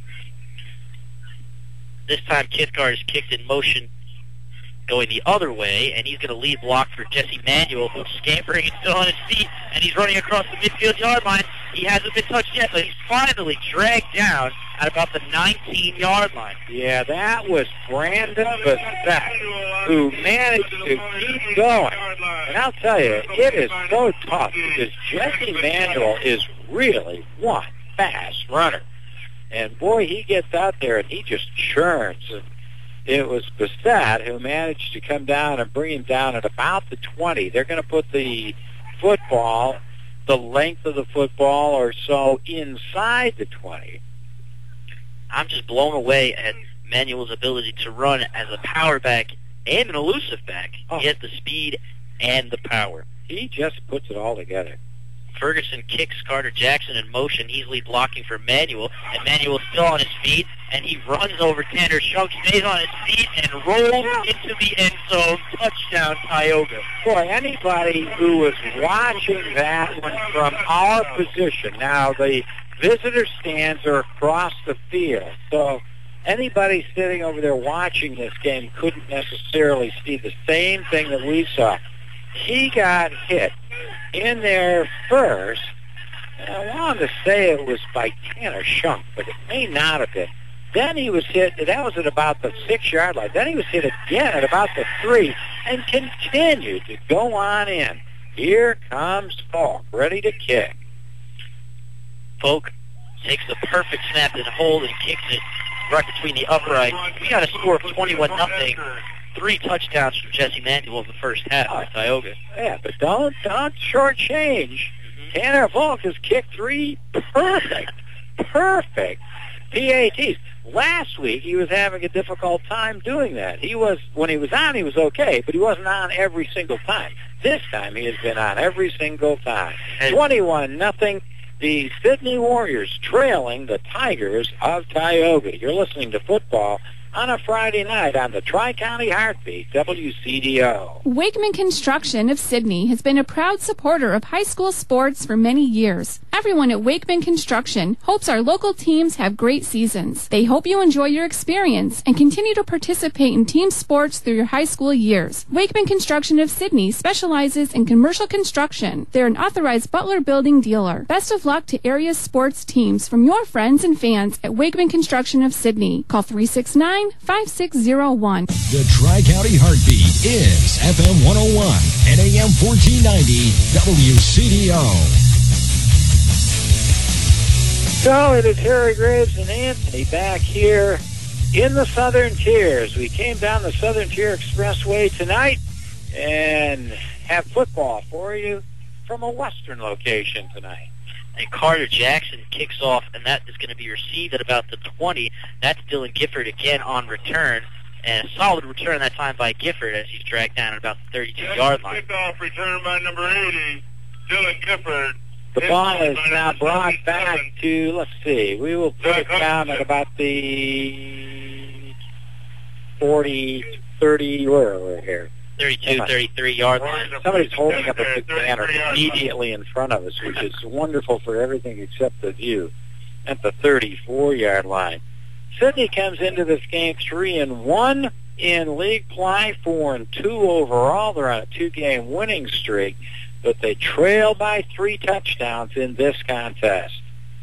[SPEAKER 3] This time, Kithcart is kicked in motion going the other way, and he's going to lead block for Jesse Manuel, who's scampering and still on his feet, and he's running across the midfield yard line. He hasn't been touched yet, but he's finally dragged down at about the 19-yard line.
[SPEAKER 2] Yeah, that was Brandon Bassett, who managed to keep going. And I'll tell you, it is so tough because Jesse Manuel is really one fast runner. And boy, he gets out there and he just churns. And it was Bassett who managed to come down and bring him down at about the 20. They're going to put the football, the length of the football or so, inside the 20.
[SPEAKER 3] I'm just blown away at Manuel's ability to run as a power back and an elusive back. He has the speed and the power.
[SPEAKER 2] He just puts it all together.
[SPEAKER 3] Ferguson kicks Carter Jackson in motion, easily blocking for Manuel, and Manuel's still on his feet, and he runs over Tanner Shunk, stays on his feet, and rolls into the end zone. Touchdown, Tioga.
[SPEAKER 2] Boy, anybody who was watching that one from our position, now the visitor stands are across the field, so anybody sitting over there watching this game couldn't necessarily see the same thing that we saw. He got hit in there first. I wanted to say it was by Tanner Shunk, but it may not have been. Then he was hit, that was at about the 6-yard line. Then he was hit again at about the 3 and continued to go on in. Here comes Falk, ready to kick.
[SPEAKER 3] Falk takes the perfect snap and hold and kicks it right between the upright. We got a score of 21-0. 3 touchdowns from Jesse Manuel in the first half by Tioga.
[SPEAKER 2] Yeah, but don't shortchange. Tanner Falk has kicked 3 perfect PATs. Last week, he was having a difficult time doing that. When he was on, he was okay, but he wasn't on every single time. This time, he has been on every single time. 21-0. The Sydney Warriors trailing the Tigers of Tioga. You're listening to football on a Friday night on the Tri-County Heartbeat, WCDO.
[SPEAKER 4] Wakeman Construction of Sydney has been a proud supporter of high school sports for many years. Everyone at Wakeman Construction hopes our local teams have great seasons. They hope you enjoy your experience and continue to participate in team sports through your high school years. Wakeman Construction of Sydney specializes in commercial construction. They're an authorized Butler Building dealer. Best of luck to area sports teams from your friends and fans at Wakeman Construction of Sydney. Call 369-5601.
[SPEAKER 7] The Tri-County Heartbeat is FM 101 and AM 1490 WCDO.
[SPEAKER 2] So it is Harry Graves and Anthony back here in the Southern Tiers. We came down the Southern Tier Expressway tonight and have football for you from a western location tonight.
[SPEAKER 3] And Carter Jackson kicks off, and that is going to be received at about the 20. That's Dylan Gifford again on return. And a solid return that time by Gifford as he's dragged down at about the 32-yard line.
[SPEAKER 13] Kickoff return by number 80, Dylan Gifford.
[SPEAKER 2] The ball is now brought back to, let's see, we will put it down at about the 40, 30, where are we here?
[SPEAKER 3] 32, 33-yard line.
[SPEAKER 2] Somebody's holding up a big banner immediately in front of us, which is wonderful for everything except the view, at the 34-yard line. Sydney comes into this game 3-1 in league play, 4-2 overall. They're on a 2-game winning streak, but they trail by 3 touchdowns in this contest.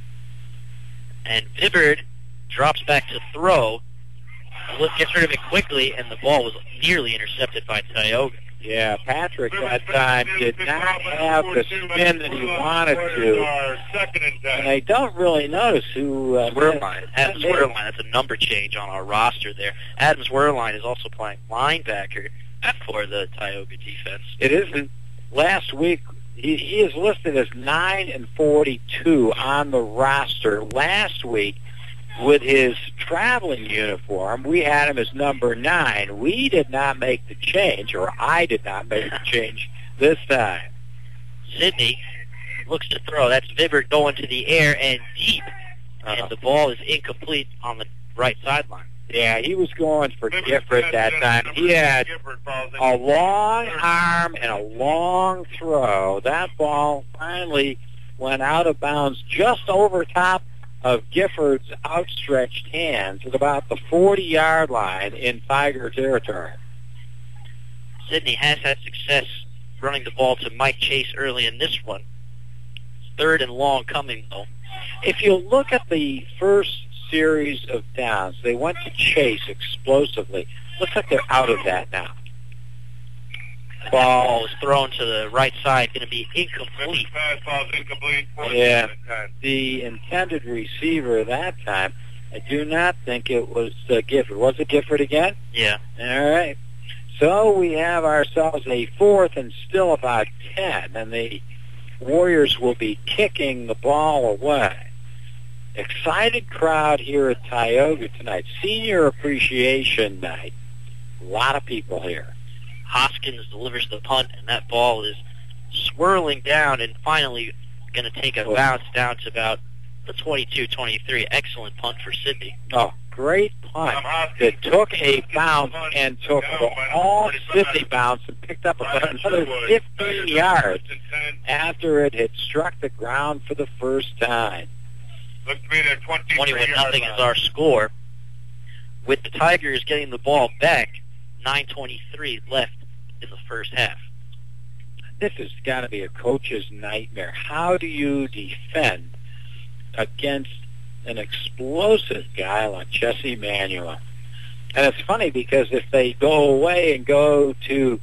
[SPEAKER 3] And Vibbard drops back to throw, gets rid of it quickly, and the ball was nearly intercepted by Tioga.
[SPEAKER 2] Yeah, Patrick that time did not have the spin that he wanted to. And I don't really notice who...
[SPEAKER 3] Adams Werline, that's a number change on our roster there. Adams Werline is also playing linebacker for the Tioga defense.
[SPEAKER 2] It isn't. Last week, he is listed as 9-42 on the roster. Last week, with his traveling uniform, we had him as number 9. We did not make the change, or I did not make the change this time.
[SPEAKER 3] Sydney looks to throw. That's Vibbard going to the air and deep. And the ball is incomplete on the right sideline.
[SPEAKER 2] Yeah, he was going for Gifford that time. He had a long arm and a long throw. That ball finally went out of bounds just over top of Gifford's outstretched hands at about the 40-yard line in Tiger territory.
[SPEAKER 3] Sydney has had success running the ball to Mike Chase early in this one. 3rd and long coming, though.
[SPEAKER 2] If you look at the first series of downs, they went to Chase explosively. Looks like they're out of that now.
[SPEAKER 3] Ball is thrown to the right side, going to be incomplete.
[SPEAKER 2] Yeah, the intended receiver that time, I do not think it was Gifford. Was it Gifford again?
[SPEAKER 3] Yeah.
[SPEAKER 2] All right. So we have ourselves a 4th and still about 10, and the Warriors will be kicking the ball away. Excited crowd here at Tioga tonight. Senior Appreciation Night. A lot of people here.
[SPEAKER 3] Hoskins delivers the punt, and that ball is swirling down and finally going to take a bounce down to about the 22-23. Excellent punt for Sydney.
[SPEAKER 2] Oh, great punt. It took a bounce and took all 50 bounce and picked up about another 15 yards after it had struck the ground for the first time.
[SPEAKER 3] 21-0 is our score. With the Tigers getting the ball back, 9:23 left in the first half.
[SPEAKER 2] This has got to be a coach's nightmare. How do you defend against an explosive guy like Jesse Manuel? And it's funny because if they go away and go to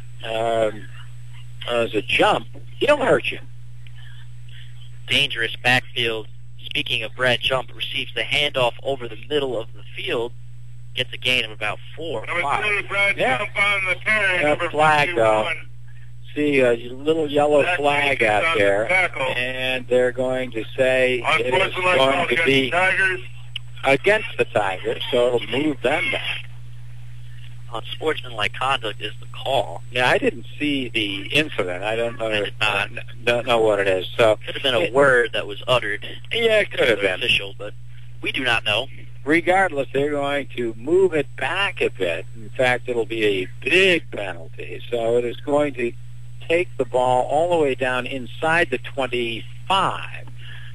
[SPEAKER 2] as a jump, he'll hurt you.
[SPEAKER 3] Dangerous backfield. Speaking of Brad Jump, receives the handoff over the middle of the field, gets a gain of about 4 or 5.
[SPEAKER 2] That flag, though. See a little yellow flag out there, and they're going to say it is going to be against the Tigers, so it'll move them back.
[SPEAKER 3] Unsportsmanlike conduct is the call.
[SPEAKER 2] Yeah, I didn't see the incident. I don't know what it is. So
[SPEAKER 3] could have been a word that was uttered.
[SPEAKER 2] Yeah, it could have been
[SPEAKER 3] official, but we do not know.
[SPEAKER 2] Regardless, they're going to move it back a bit. In fact, it'll be a big penalty. So it is going to take the ball all the way down inside the 25.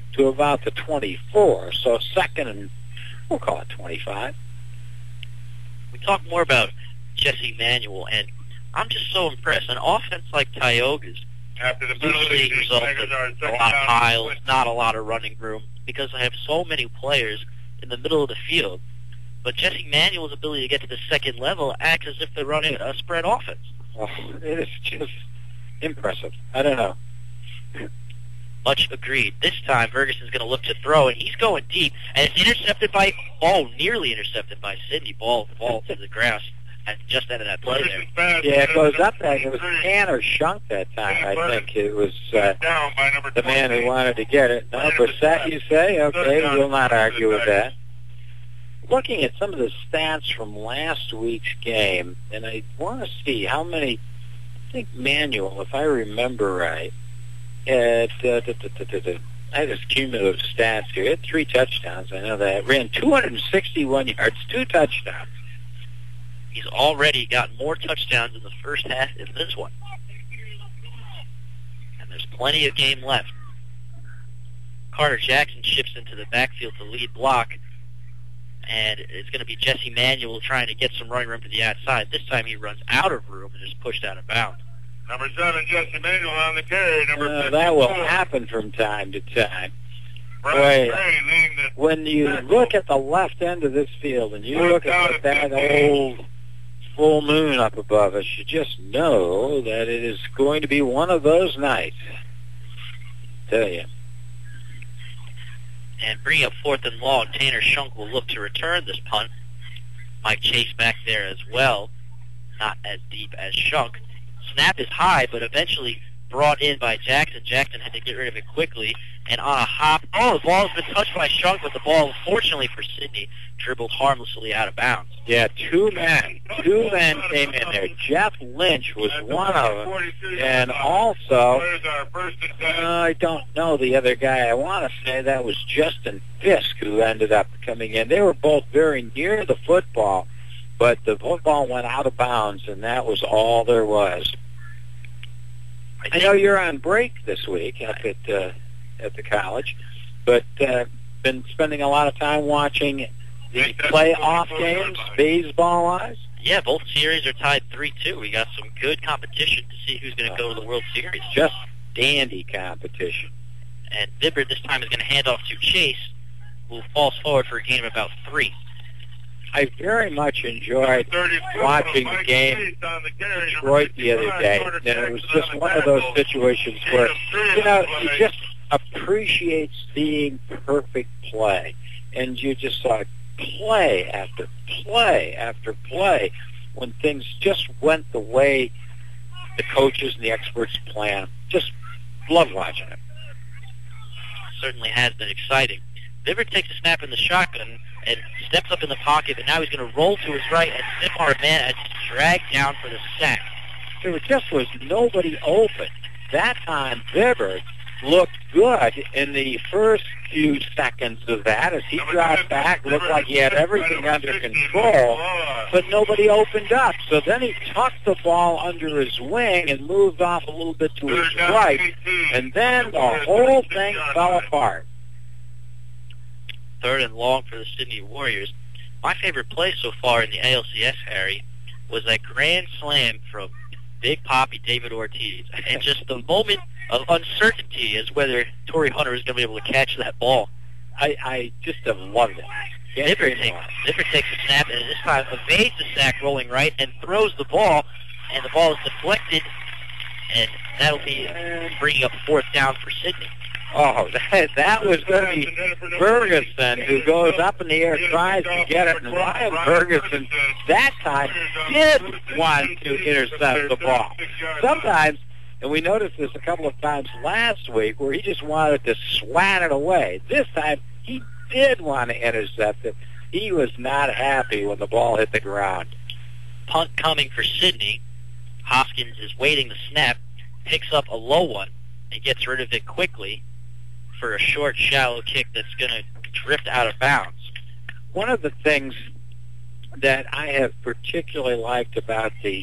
[SPEAKER 2] to about the 24. So second and, we'll call it 25.
[SPEAKER 3] We talk more about Jesse Manuel, and I'm just so impressed. An offense like Tioga's
[SPEAKER 13] After the
[SPEAKER 3] usually results in a lot of piles, not a lot of running room, because I have so many players in the middle of the field. But Jesse Manuel's ability to get to the second level acts as if they're running a spread offense.
[SPEAKER 2] Oh, it is just impressive. I don't know.
[SPEAKER 3] Much agreed. This time, Ferguson's going to look to throw, and he's going deep, and it's intercepted by, nearly intercepted by Sidney. Ball to the grass at just end of that play there.
[SPEAKER 2] Yeah, it goes up there. It was Tanner Shunk that time, I think. It was the man who wanted to get it. No, Brissett, you say? Okay, we'll not argue with that. Looking at some of the stats from last week's game, and I want to see how many, I think Manuel, if I remember right, I had his cumulative stats here. He had 3 touchdowns, I know that. Ran 261 yards, 2 touchdowns.
[SPEAKER 3] He's already got more touchdowns in the first half than this one. And there's plenty of game left. Carter Jackson shifts into the backfield to lead block. And it's going to be Jesse Manuel trying to get some running room to the outside. This time he runs out of room and is pushed out of bounds.
[SPEAKER 13] Number 7, Jesse Manuel on the carry.
[SPEAKER 2] That will happen from time to time. Boy, when you look at the left end of this field and you look at that old full moon up above us, you just know that it is going to be one of those nights. I tell you.
[SPEAKER 3] And bringing up 4th and long, Tanner Shunk will look to return this punt. Mike Chase back there as well, not as deep as Shunk. Snap is high, but eventually brought in by Jackson. Jackson had to get rid of it quickly, and on a hop, the ball has been touched by Shunk, but the ball, fortunately for Sidney, dribbled harmlessly out of bounds.
[SPEAKER 2] Yeah, two men came in there. Jeff Lynch was one of them, and also, I don't know the other guy. I want to say that was Justin Fisk who ended up coming in. They were both very near the football, but the football went out of bounds, and that was all there was. I know you're on break this week up at the college, but been spending a lot of time watching the playoff games, baseball-wise.
[SPEAKER 3] Yeah, both series are tied 3-2. We got some good competition to see who's going to go to the World Series.
[SPEAKER 2] Just dandy competition.
[SPEAKER 3] And Vibbert this time is going to hand off to Chase, who falls forward for a gain of about 3.
[SPEAKER 2] I very much enjoyed watching the game in Detroit the other day. And it was just one of those situations where, you just appreciate seeing perfect play. And you just saw play after play after play when things just went the way the coaches and the experts planned. Just love watching it.
[SPEAKER 3] Certainly has been exciting. Vibbert takes a snap in the shotgun and steps up in the pocket, and now he's going to roll to his right, and Sim Armana is dragged down for the sack.
[SPEAKER 2] There just was nobody open. That time, Vibbert looked good in the first few seconds of that as he dropped back, looked like he had everything under control, but nobody opened up. So then he tucked the ball under his wing and moved off a little bit to his right, and then the whole thing fell apart.
[SPEAKER 3] 3rd and long for the Sydney Warriors. My favorite play so far in the ALCS, Harry, was that grand slam from Big Papi David Ortiz. And just the moment of uncertainty as whether Torrey Hunter is going to be able to catch that ball.
[SPEAKER 2] I just have loved it.
[SPEAKER 3] Zipper takes a snap and this time evades the sack rolling right and throws the ball, and the ball is deflected, and that'll be bringing up 4th down for Sydney.
[SPEAKER 2] Oh, that was going to be Ferguson, who goes up in the air, tries to get it, and Ryan Ferguson that time did want to intercept the ball. Sometimes, and we noticed this a couple of times last week, where he just wanted to swat it away. This time, he did want to intercept it. He was not happy when the ball hit the ground.
[SPEAKER 3] Punt coming for Sydney. Hoskins is waiting the snap, picks up a low one, and gets rid of it quickly for a short, shallow kick that's going to drift out of bounds.
[SPEAKER 2] One of the things that I have particularly liked about the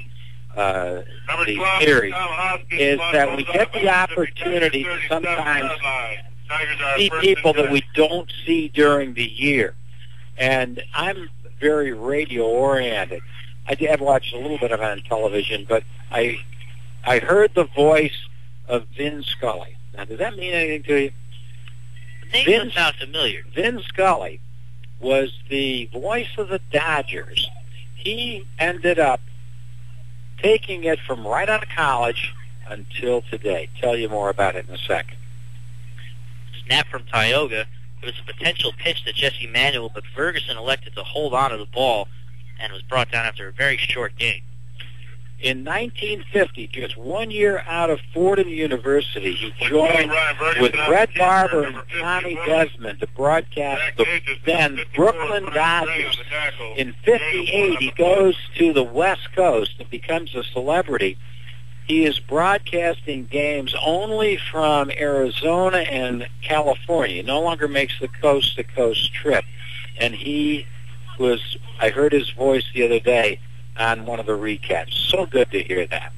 [SPEAKER 2] series is that we get the opportunity to sometimes see people that we don't see during the year. And I'm very radio-oriented. I have watched a little bit of it on television, but I heard the voice of Vin Scully. Now, does that mean anything to you?
[SPEAKER 3] The name doesn't sound familiar.
[SPEAKER 2] Vin Scully was the voice of the Dodgers. He ended up taking it from right out of college until today. Tell you more about it in a second.
[SPEAKER 3] Snap from Tioga. It was a potential pitch to Jesse Manuel, but Ferguson elected to hold on to the ball and was brought down after a very short game.
[SPEAKER 2] In 1950, just 1 year out of Fordham University, he joined with Red Barber and Tommy Desmond to broadcast the then Brooklyn Dodgers. In 58, he goes to the West Coast and becomes a celebrity. He is broadcasting games only from Arizona and California. He no longer makes the coast-to-coast trip. And I heard his voice the other day on one of the recaps. So good to hear that.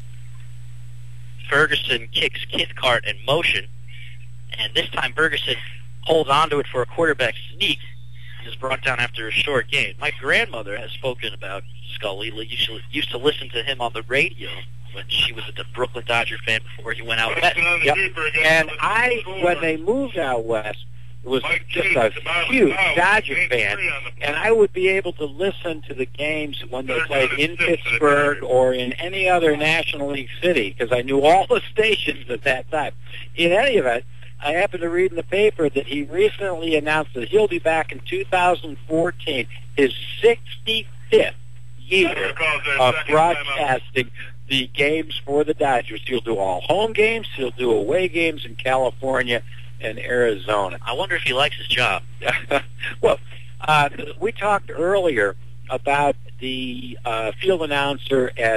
[SPEAKER 3] Ferguson kicks Cathcart in motion, and this time Ferguson holds onto it for a quarterback sneak and is brought down after a short gain. My grandmother has spoken about Scully. Used to listen to him on the radio when she was a Brooklyn Dodger fan before he went out west.
[SPEAKER 2] Yep. And when they moved out west, was just a huge Dodger fan, and I would be able to listen to the games when they played in Pittsburgh or in any other National League city because I knew all the stations at that time. In any event, I happened to read in the paper that he recently announced that he'll be back in 2014, his 65th year of broadcasting the games for the Dodgers. He'll do all home games, he'll do away games in California and Arizona.
[SPEAKER 3] I wonder if he likes his job.
[SPEAKER 2] Well, we talked earlier about the field announcer at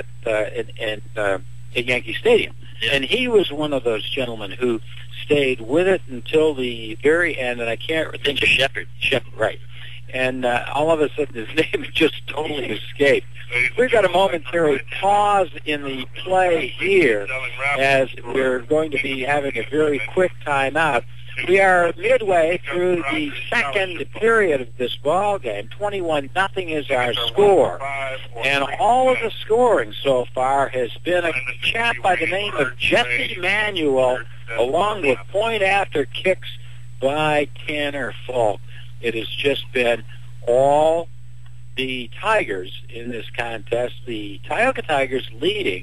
[SPEAKER 2] Yankee Stadium, and he was one of those gentlemen who stayed with it until the very end, and I can't think of Shepard, right. And all of a sudden his name just totally escaped. We've got a momentary pause in the play here as we're going to be having a very quick timeout. We are midway through the second period of this ball game. 21-0 is our score. And all of the scoring so far has been a chap by the name of Jesse Manuel, along with point-after kicks by Tanner Falk. It has just been all the Tigers in this contest. The Tioga Tigers leading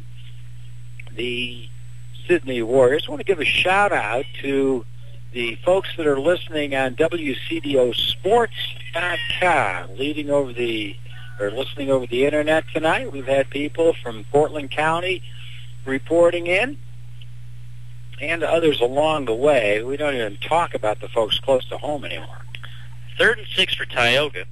[SPEAKER 2] the Sydney Warriors. I want to give a shout-out to the folks that are listening on WCDOsports.com, listening over the internet tonight. We've had people from Portland County reporting in, and others along the way. We don't even talk about the folks close to home anymore.
[SPEAKER 3] 3rd and 6 for Tioga.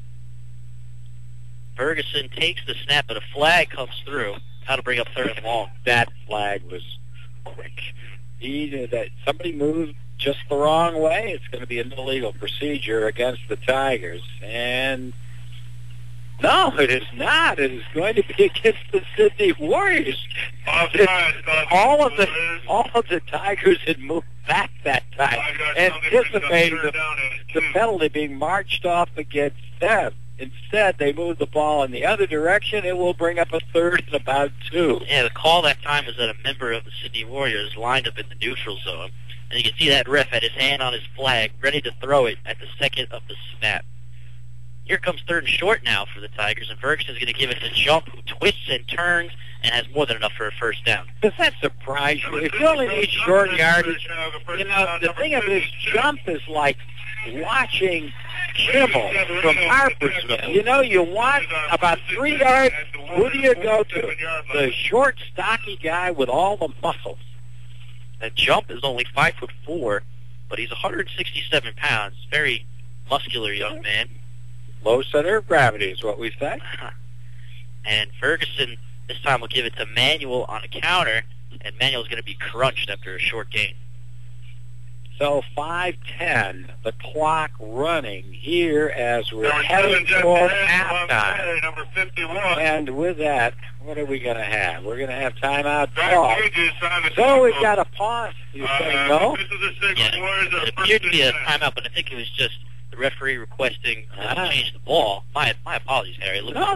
[SPEAKER 3] Ferguson takes the snap, but a flag comes through. How to bring up 3rd and long.
[SPEAKER 2] That flag was quick. He knew that somebody moved just the wrong way. It's going to be an illegal procedure against the Tigers. And no, it is not. It is going to be against the Sydney Warriors. All of the Tigers had moved back that time, anticipating the penalty being marched off against them. Instead, they moved the ball in the other direction. It will bring up a 3rd and about 2.
[SPEAKER 3] Yeah, the call that time was that a member of the Sydney Warriors lined up in the neutral zone. And you can see that ref had his hand on his flag, ready to throw it at the second of the snap. Here comes 3rd and short now for the Tigers, and Ferguson's going to give it to Jump, who twists and turns and has more than enough for a first down.
[SPEAKER 2] Does that surprise you? If you only need short yardage, the thing of this Jump is like watching Kimmel from Harpersville. You want about 3 yards, who do you go to? The short, stocky guy with all the muscles.
[SPEAKER 3] And Jump is only 5'4", but he's 167 pounds. Very muscular young man.
[SPEAKER 2] Low center of gravity is what we say.
[SPEAKER 3] And Ferguson this time will give it to Manuel on a counter, and Manuel's going to be crunched after a short gain.
[SPEAKER 2] So 5:10, the clock running here as we're heading toward halftime.
[SPEAKER 13] Number 51.
[SPEAKER 2] And with that, what are we going to have? We're going to have timeout call. So we've got a pause. You say no?
[SPEAKER 3] It appeared to be a timeout, but I think it was just the referee requesting to change the ball. My apologies, Harry.
[SPEAKER 2] No.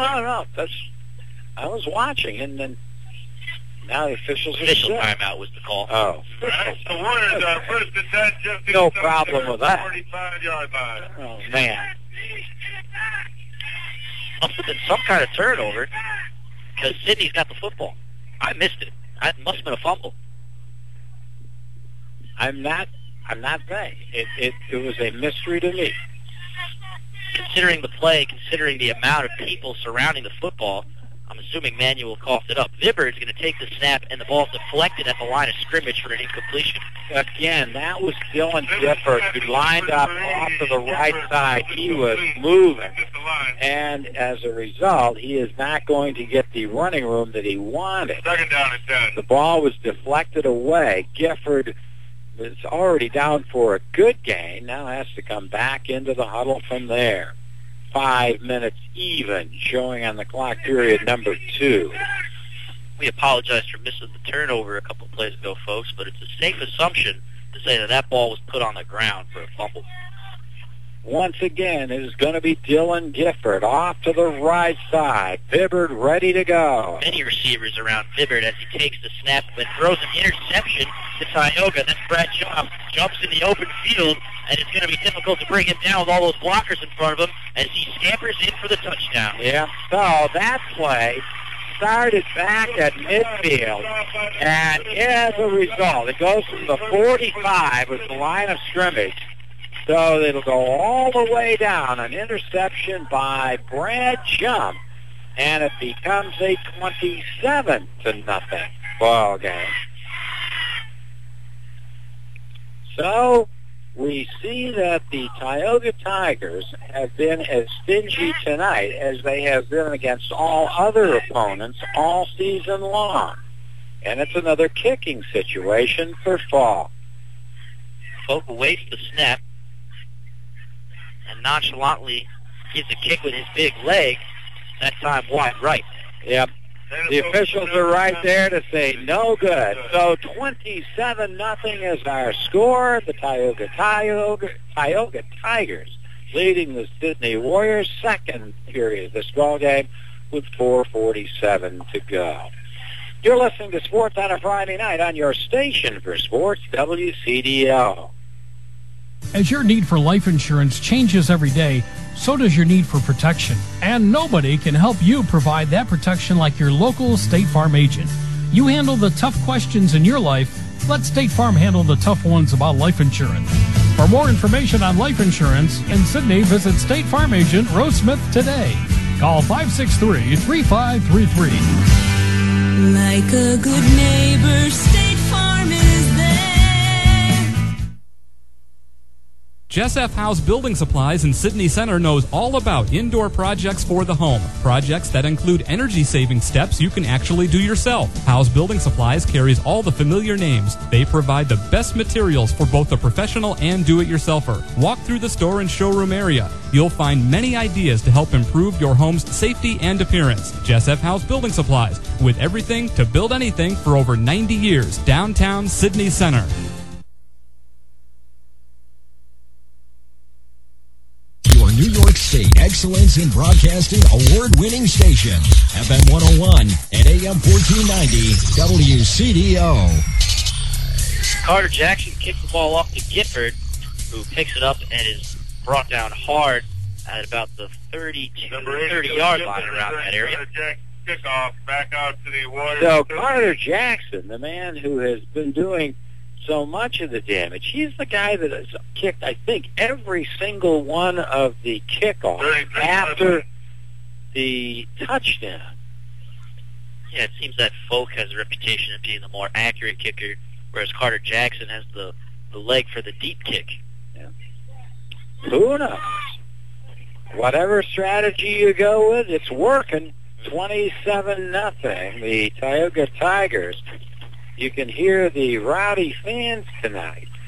[SPEAKER 2] I was watching, and then now the official
[SPEAKER 3] timeout was the call.
[SPEAKER 2] Oh.
[SPEAKER 13] Right, the Warriors are first and 10, just
[SPEAKER 2] no problem with that.
[SPEAKER 13] 45-yard line.
[SPEAKER 2] Oh, man.
[SPEAKER 3] Must have been some kind of turnover because Sydney's got the football. I missed it. It must have been a fumble.
[SPEAKER 2] I'm not saying. It was a mystery to me.
[SPEAKER 3] Considering the play, considering the amount of people surrounding the football, I'm assuming Manuel coughed it up. Vibbert's going to take the snap, and the ball's deflected at the line of scrimmage for an incompletion.
[SPEAKER 2] Again, that was Dylan Gifford, who lined up off to the right side. He was moving. And as a result, he is not going to get the running room that he wanted.
[SPEAKER 13] Second down and 10.
[SPEAKER 2] The ball was deflected away. Gifford was already down for a good gain. Now has to come back into the huddle from there. 5 minutes even, showing on the clock, period number 2.
[SPEAKER 3] We apologize for missing the turnover a couple of plays ago, folks, but it's a safe assumption to say that ball was put on the ground for a fumble.
[SPEAKER 2] Once again, it is going to be Dylan Gifford off to the right side. Vibbert ready to go.
[SPEAKER 3] Many receivers around Vibbert as he takes the snap and throws an interception to Tioga. Then Brad jumps in the open field, and it's going to be difficult to bring him down with all those blockers in front of him as he scampers in for the touchdown.
[SPEAKER 2] Yeah, so that play started back at midfield, and as a result, it goes from the 45 with the line of scrimmage. So it'll go all the way down, an interception by Brad Jump, and it becomes a 27-0 ball game. So we see that the Tioga Tigers have been as stingy tonight as they have been against all other opponents all season long. And it's another kicking situation for Falk.
[SPEAKER 3] Falk awaits the snap and nonchalantly gives a kick with his big leg, that time wide right.
[SPEAKER 2] Yep. The officials are right there to say no good. So 27-0 is our score. The Tioga Tigers leading the Sydney Warriors. Second period of this ball game with 4:47 to go. You're listening to Sports on a Friday night on your station for sports, WCDO.
[SPEAKER 19] As your need for life insurance changes every day, so does your need for protection. And nobody can help you provide that protection like your local State Farm agent. You handle the tough questions in your life. Let State Farm handle the tough ones about life insurance. For more information on life insurance in Sydney, visit State Farm agent Rose Smith today. Call 563-3533.
[SPEAKER 20] Like a good neighbor, State Farm is there.
[SPEAKER 12] Jess F. House Building Supplies in Sydney Center knows all about indoor projects for the home. Projects that include energy-saving steps you can actually do yourself. House Building Supplies carries all the familiar names. They provide the best materials for both the professional and do-it-yourselfer. Walk through the store and showroom area. You'll find many ideas to help improve your home's safety and appearance. Jess F. House Building Supplies, with everything to build anything for over 90 years. Downtown Sydney Center.
[SPEAKER 7] Your New York State Excellence in Broadcasting award-winning station. FM 101 and AM 1490 WCDO.
[SPEAKER 3] Carter Jackson kicks the ball off to Gifford, who picks it up and is brought down hard at about the 30-yard line around that area.
[SPEAKER 13] Kickoff back out to the Warriors.
[SPEAKER 2] So Carter Jackson, the man who has been doing so much of the damage, he's the guy that has kicked, I think, every single one of the kickoffs after the touchdown.
[SPEAKER 3] Yeah, it seems that Folk has a reputation of being the more accurate kicker, whereas Carter Jackson has the leg for the deep kick.
[SPEAKER 2] Yeah. Who knows? Whatever strategy you go with, it's working. 27-0. The Tioga Tigers. You can hear the rowdy fans tonight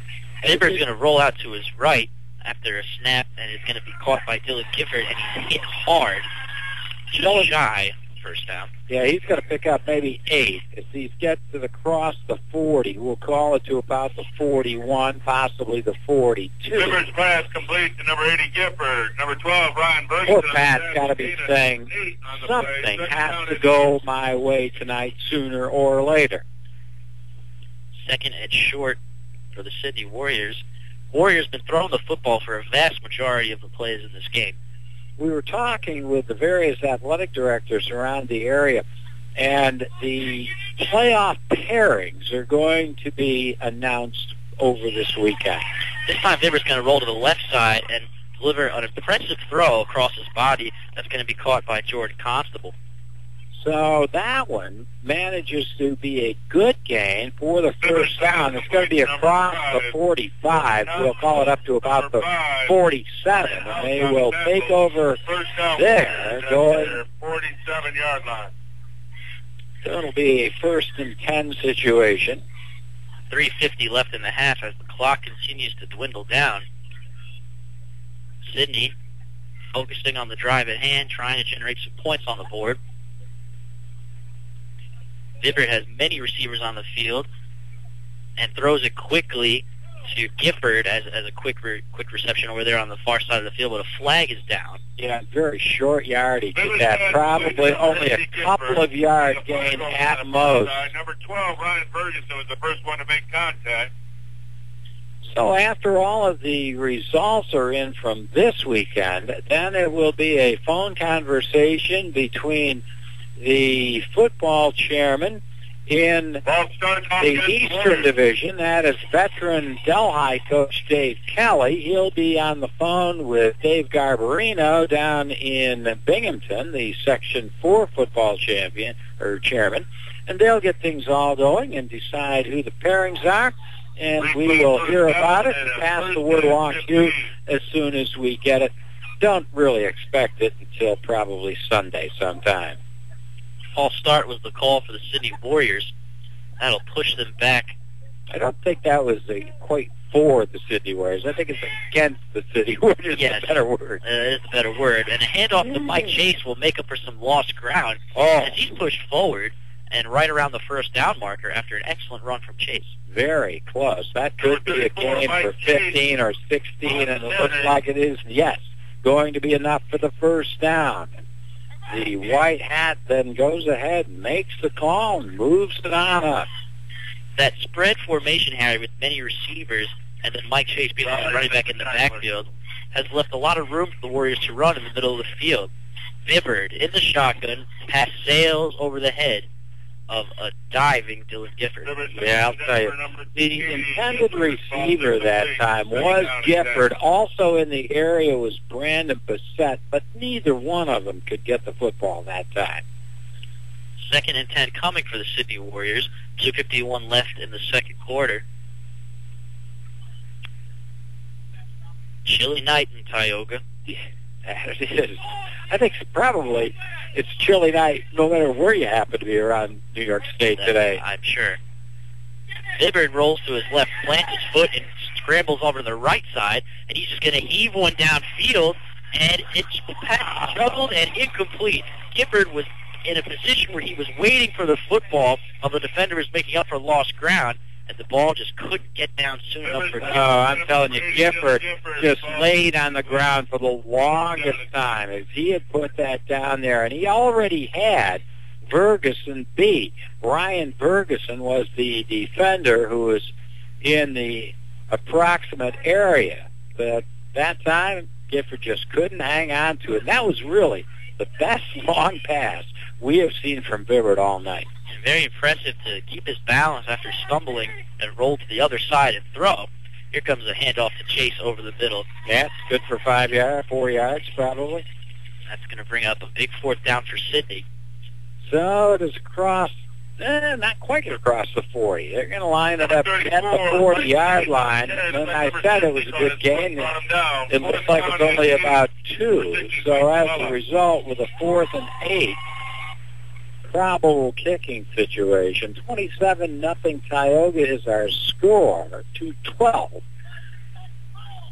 [SPEAKER 3] Bibber's going to roll out to his right after a snap, and it's going to be caught by Dylan Gifford, and he's hit hard. Just shy first down.
[SPEAKER 2] Yeah, he's going to pick up maybe 8. If he gets to across the 40, we'll call it to about the 41, possibly the 42.
[SPEAKER 13] Gifford's pass complete to number 80 Gifford. Number 12, Ryan Bergeson.
[SPEAKER 2] Poor Pat's got to be saying something has to go my way tonight sooner or later.
[SPEAKER 3] Second and short for the Sydney Warriors. Warriors been throwing the football for a vast majority of the plays in this game.
[SPEAKER 2] We were talking with the various athletic directors around the area, and the playoff pairings are going to be announced over this weekend.
[SPEAKER 3] This time, Bibber's going to roll to the left side and deliver an impressive throw across his body that's going to be caught by Jordan Constable.
[SPEAKER 2] So that one manages to be a good gain for the first down. It's going to be across the 45. We'll call it up to about the 47, and they will take over there, going
[SPEAKER 13] 47-yard line.
[SPEAKER 2] So it'll be a 1st and 10 situation.
[SPEAKER 3] 3:50 left in the half as the clock continues to dwindle down. Sydney focusing on the drive at hand, trying to generate some points on the board. Bibber has many receivers on the field and throws it quickly to Gifford as a quick reception over there on the far side of the field, but a flag is down.
[SPEAKER 2] Yeah, very short yardage at that. Probably only a couple of yard gain at most.
[SPEAKER 13] Number 12, Ryan Ferguson, was the first one to make contact.
[SPEAKER 2] So after all of the results are in from this weekend, then it will be a phone conversation between the football chairman in the Eastern Division. That is veteran Delhi coach Dave Kelly. He'll be on the phone with Dave Garbarino down in Binghamton, the Section 4 football chairman, and they'll get things all going and decide who the pairings are, and we will hear about it and pass the word along to you as soon as we get it. Don't really expect it until probably Sunday sometime.
[SPEAKER 3] False start was the call for the Sydney Warriors. That'll push them back.
[SPEAKER 2] I don't think that was quite for the Sydney Warriors. I think it's against the Sydney Warriors.
[SPEAKER 3] Yes,
[SPEAKER 2] a better word.
[SPEAKER 3] It's a better word. And a handoff to Mike Chase will make up for some lost ground as he's pushed forward and right around the first down marker after an excellent run from Chase.
[SPEAKER 2] Very close. That could be a game for 15 or 16, and it looks like it is, yes, going to be enough for the first down. The white hat then goes ahead and makes the call and moves it on up.
[SPEAKER 3] That spread formation, Harry, with many receivers and then Mike Chase being the running back in the backfield, has left a lot of room for the Warriors to run in the middle of the field. Bibbard in the shotgun, pass sails over the head of a diving Dylan Gifford.
[SPEAKER 2] Yeah, I'll tell you. The intended receiver that time was Gifford. Also in the area was Brandon Bassett, but neither one of them could get the football that time.
[SPEAKER 3] 2nd and 10 coming for the Sydney Warriors. 2:51 left in the second quarter. Chilly night in Tioga.
[SPEAKER 2] Yeah, it is. I think probably it's chilly night no matter where you happen to be around New York State today.
[SPEAKER 3] I'm sure. Bibbard rolls to his left, plants his foot, and scrambles over to the right side, and he's just going to heave one downfield, and it's pass juggled and incomplete. Gifford was in a position where he was waiting for the football while the defender was making up for lost ground, and the ball just couldn't get down soon enough for Gifford.
[SPEAKER 2] Oh, I'm telling you, Gifford just laid on the ground for the longest time. If he had put that down there, and he already had Ferguson beat. Ryan Ferguson was the defender who was in the approximate area. But that time, Gifford just couldn't hang on to it. And that was really the best long pass we have seen from Bibbard all night.
[SPEAKER 3] And very impressive to keep his balance after stumbling and roll to the other side and throw. Here comes a handoff to Chase over the middle.
[SPEAKER 2] Yeah, it's good for 4 yards probably.
[SPEAKER 3] That's going to bring up a big 4th down for Sydney.
[SPEAKER 2] So it is across, not quite across the 40. They're going to line it up at the 40-yard line. And I said it was a good game. It looks like it's only about 2. So as a result, with a 4th and 8, probable kicking situation. 27-0 Tioga is our score. 2:12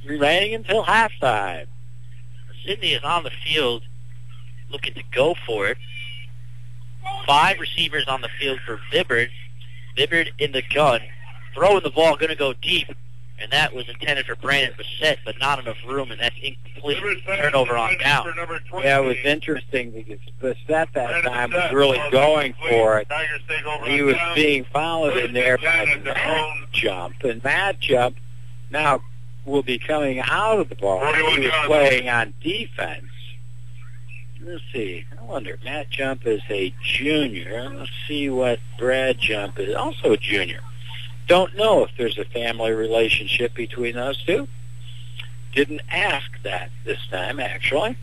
[SPEAKER 2] remaining until halftime.
[SPEAKER 3] Sidney is on the field looking to go for it. 5 receivers on the field for Vibbard. Vibbard in the gun, throwing the ball, going to go deep, and that was intended for Brandon Bissett, but not enough room, and that's incomplete. Turnover on down.
[SPEAKER 2] Yeah, it was interesting because Bissett that time was really going for it. He was being followed in there by Matt Jump, and Matt Jump now will be coming out of the ball. He was playing on defense. Let's see. I wonder, Matt Jump is a junior. Let's see what Brad Jump is. Also a junior. Don't know if there's a family relationship between those two. Didn't ask that this time, actually.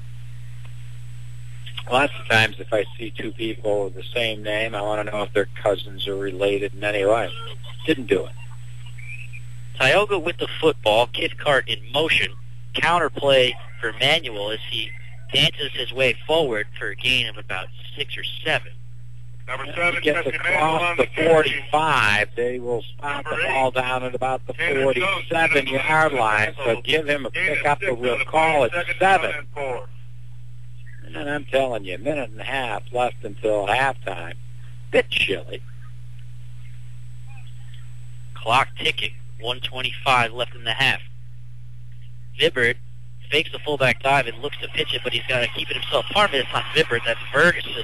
[SPEAKER 2] Lots of times if I see two people with the same name, I want to know if they're cousins or related in any way. Didn't do it.
[SPEAKER 3] Tioga with the football. Cathcart in motion. Counterplay for Manuel as he dances his way forward for a gain of about 6 or 7.
[SPEAKER 13] Number 7,
[SPEAKER 2] Gets across the 45. They will spot the ball down at about the 47-yard line. So give him a pickup that we'll call it 7. And I'm telling you, a minute and a half left until halftime. Bit chilly.
[SPEAKER 3] Clock ticking. 1:25 left in the half. Vibbard fakes the fullback dive and looks to pitch it, but he's got to keep it himself. Part of it's not Vibbard, that's Ferguson.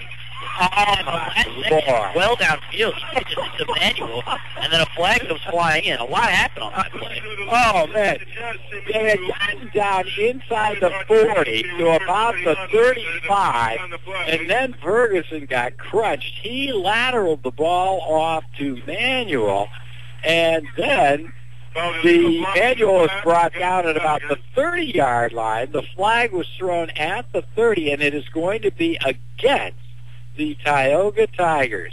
[SPEAKER 3] Well downfield, he pitches it to Manuel, and then a flag goes flying in. A lot happened on that play.
[SPEAKER 2] Oh, man. They had gotten down inside the 40 to about the 35, and then Ferguson got crunched. He lateraled the ball off to Manuel, and then the Manuel was brought down at about the 30-yard line. The flag was thrown at the 30, and it is going to be against the Tioga Tigers.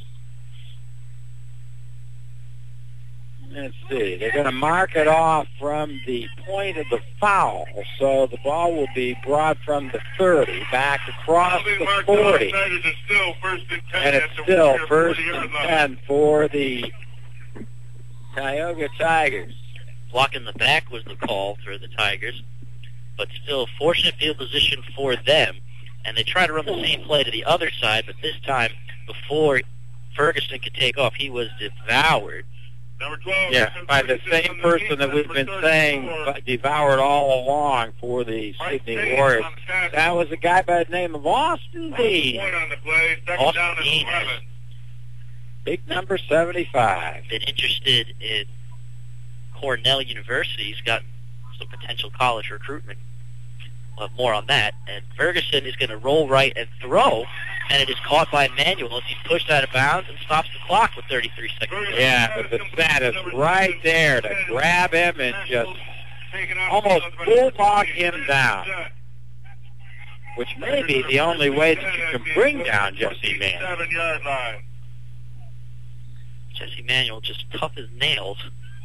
[SPEAKER 2] Let's see. They're going to mark it off from the point of the foul. So the ball will be brought from the 30 back across the 40. And it's still first and 10 for the Tioga Tigers.
[SPEAKER 3] Block in the back was the call for the Tigers, but still fortunate field position for them. And they try to run the same play to the other side, but this time, before Ferguson could take off, he was devoured.
[SPEAKER 13] Number 12.
[SPEAKER 2] Yeah, by the same person that we've been saying devoured all along for the Sydney Warriors. That was a guy by the name of Austin Dean.
[SPEAKER 3] Austin Dean has
[SPEAKER 2] big number 75.
[SPEAKER 3] been interested in Cornell University. He's got some potential college recruitment. We'll have more on that. And Ferguson is going to roll right and throw, and it is caught by Manuel as he's pushed out of bounds and stops the clock with 33 seconds.
[SPEAKER 2] Yeah, but the stat is right there to grab him and just almost bulldog him down, which may be the only way that you can bring down Jesse Manuel.
[SPEAKER 13] 7-yard line.
[SPEAKER 3] Jesse Manuel just tough as nails.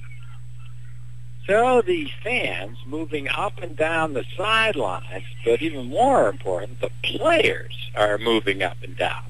[SPEAKER 2] So the fans moving up and down the sidelines, but even more important, the players are moving up and down.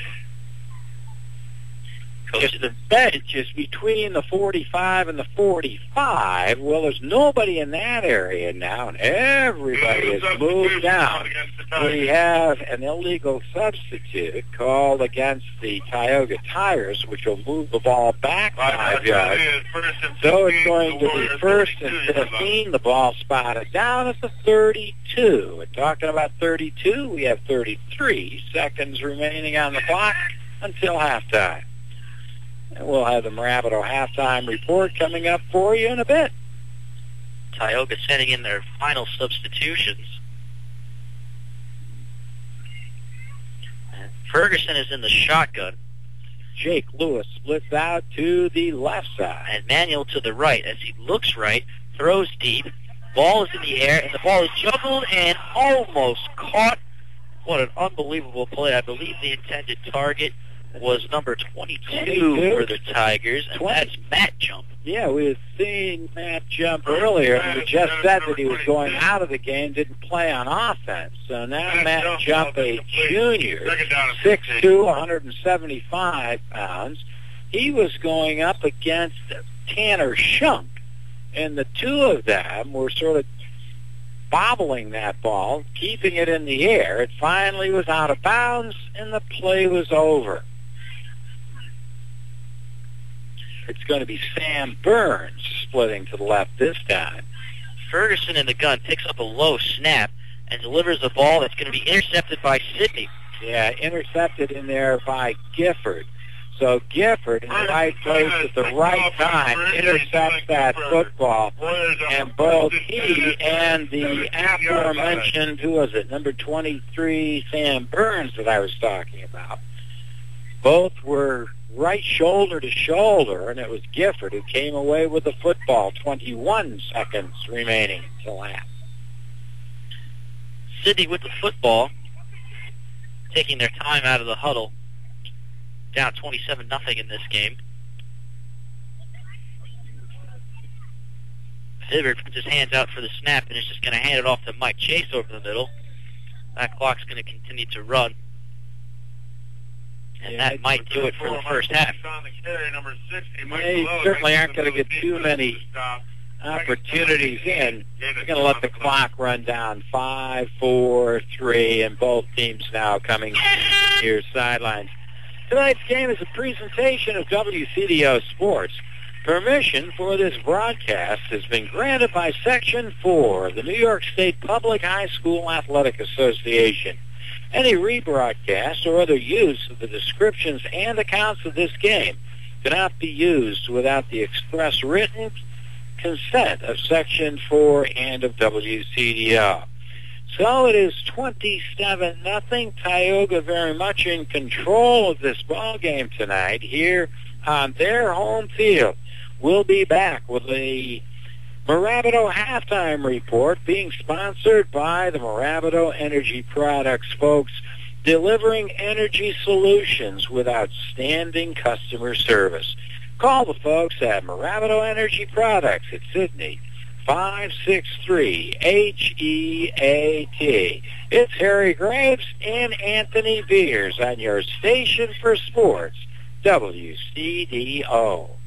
[SPEAKER 2] If the bench is between the 45 and the 45, well, there's nobody in that area now, and everybody has moved down. We have an illegal substitute called against the Tioga Tigers, which will move the ball back 5 yards. So it's going to be first and 15. The ball spotted down at the 32. And talking about 32, we have 33 seconds remaining on the clock until halftime. And we'll have the Mirabito halftime report coming up for you in a bit.
[SPEAKER 3] Tioga sending in their final substitutions. And Ferguson is in the shotgun.
[SPEAKER 2] Jake Lewis splits out to the left side.
[SPEAKER 3] And Manuel to the right. As he looks right, throws deep. Ball is in the air, and the ball is juggled and almost caught. What an unbelievable play. I believe the intended target was number 22 for the Tigers, and that's Matt Jump.
[SPEAKER 2] Yeah, we had seen Matt Jump earlier, and we just said that he was going out of the game, didn't play on offense. So now Matt Jump, a junior, 6'2", 175 pounds, he was going up against Tanner Shunk, and the two of them were sort of bobbling that ball, keeping it in the air. It finally was out of bounds, and the play was over. It's going to be Sam Burns splitting to the left this time.
[SPEAKER 3] Ferguson in the gun picks up a low snap and delivers a ball that's going to be intercepted by Sidney.
[SPEAKER 2] Yeah, intercepted in there by Gifford. So Gifford in the right place at the right time intercepts that football. And both he and the aforementioned, who was it, number 23, Sam Burns that I was talking about, both were right shoulder to shoulder, and it was Gifford who came away with the football, 21 seconds remaining to lap.
[SPEAKER 3] Sidney with the football, taking their time out of the huddle. Down 27-0 in this game. Hibbert puts his hands out for the snap and is just going to hand it off to Mike Chase over the middle. That clock's going to continue to run. And that might do it for the first half.
[SPEAKER 2] They certainly aren't going to get too many opportunities in. They're going to let the clock run down. 5, 4, 3, and both teams now coming to your sidelines. Tonight's game is a presentation of WCDO Sports. Permission for this broadcast has been granted by Section 4 of the New York State Public High School Athletic Association. Any rebroadcast or other use of the descriptions and accounts of this game cannot be used without the express written consent of Section 4 and of WCDO. So it is 27-0. Tioga very much in control of this ball game tonight here on their home field. We'll be back with the Morabito halftime report being sponsored by the Morabito Energy Products folks, delivering energy solutions with outstanding customer service. Call the folks at Morabito Energy Products at Sidney, 563-HEAT. It's Harry Graves and Anthony Beers on your station for sports, WCDO.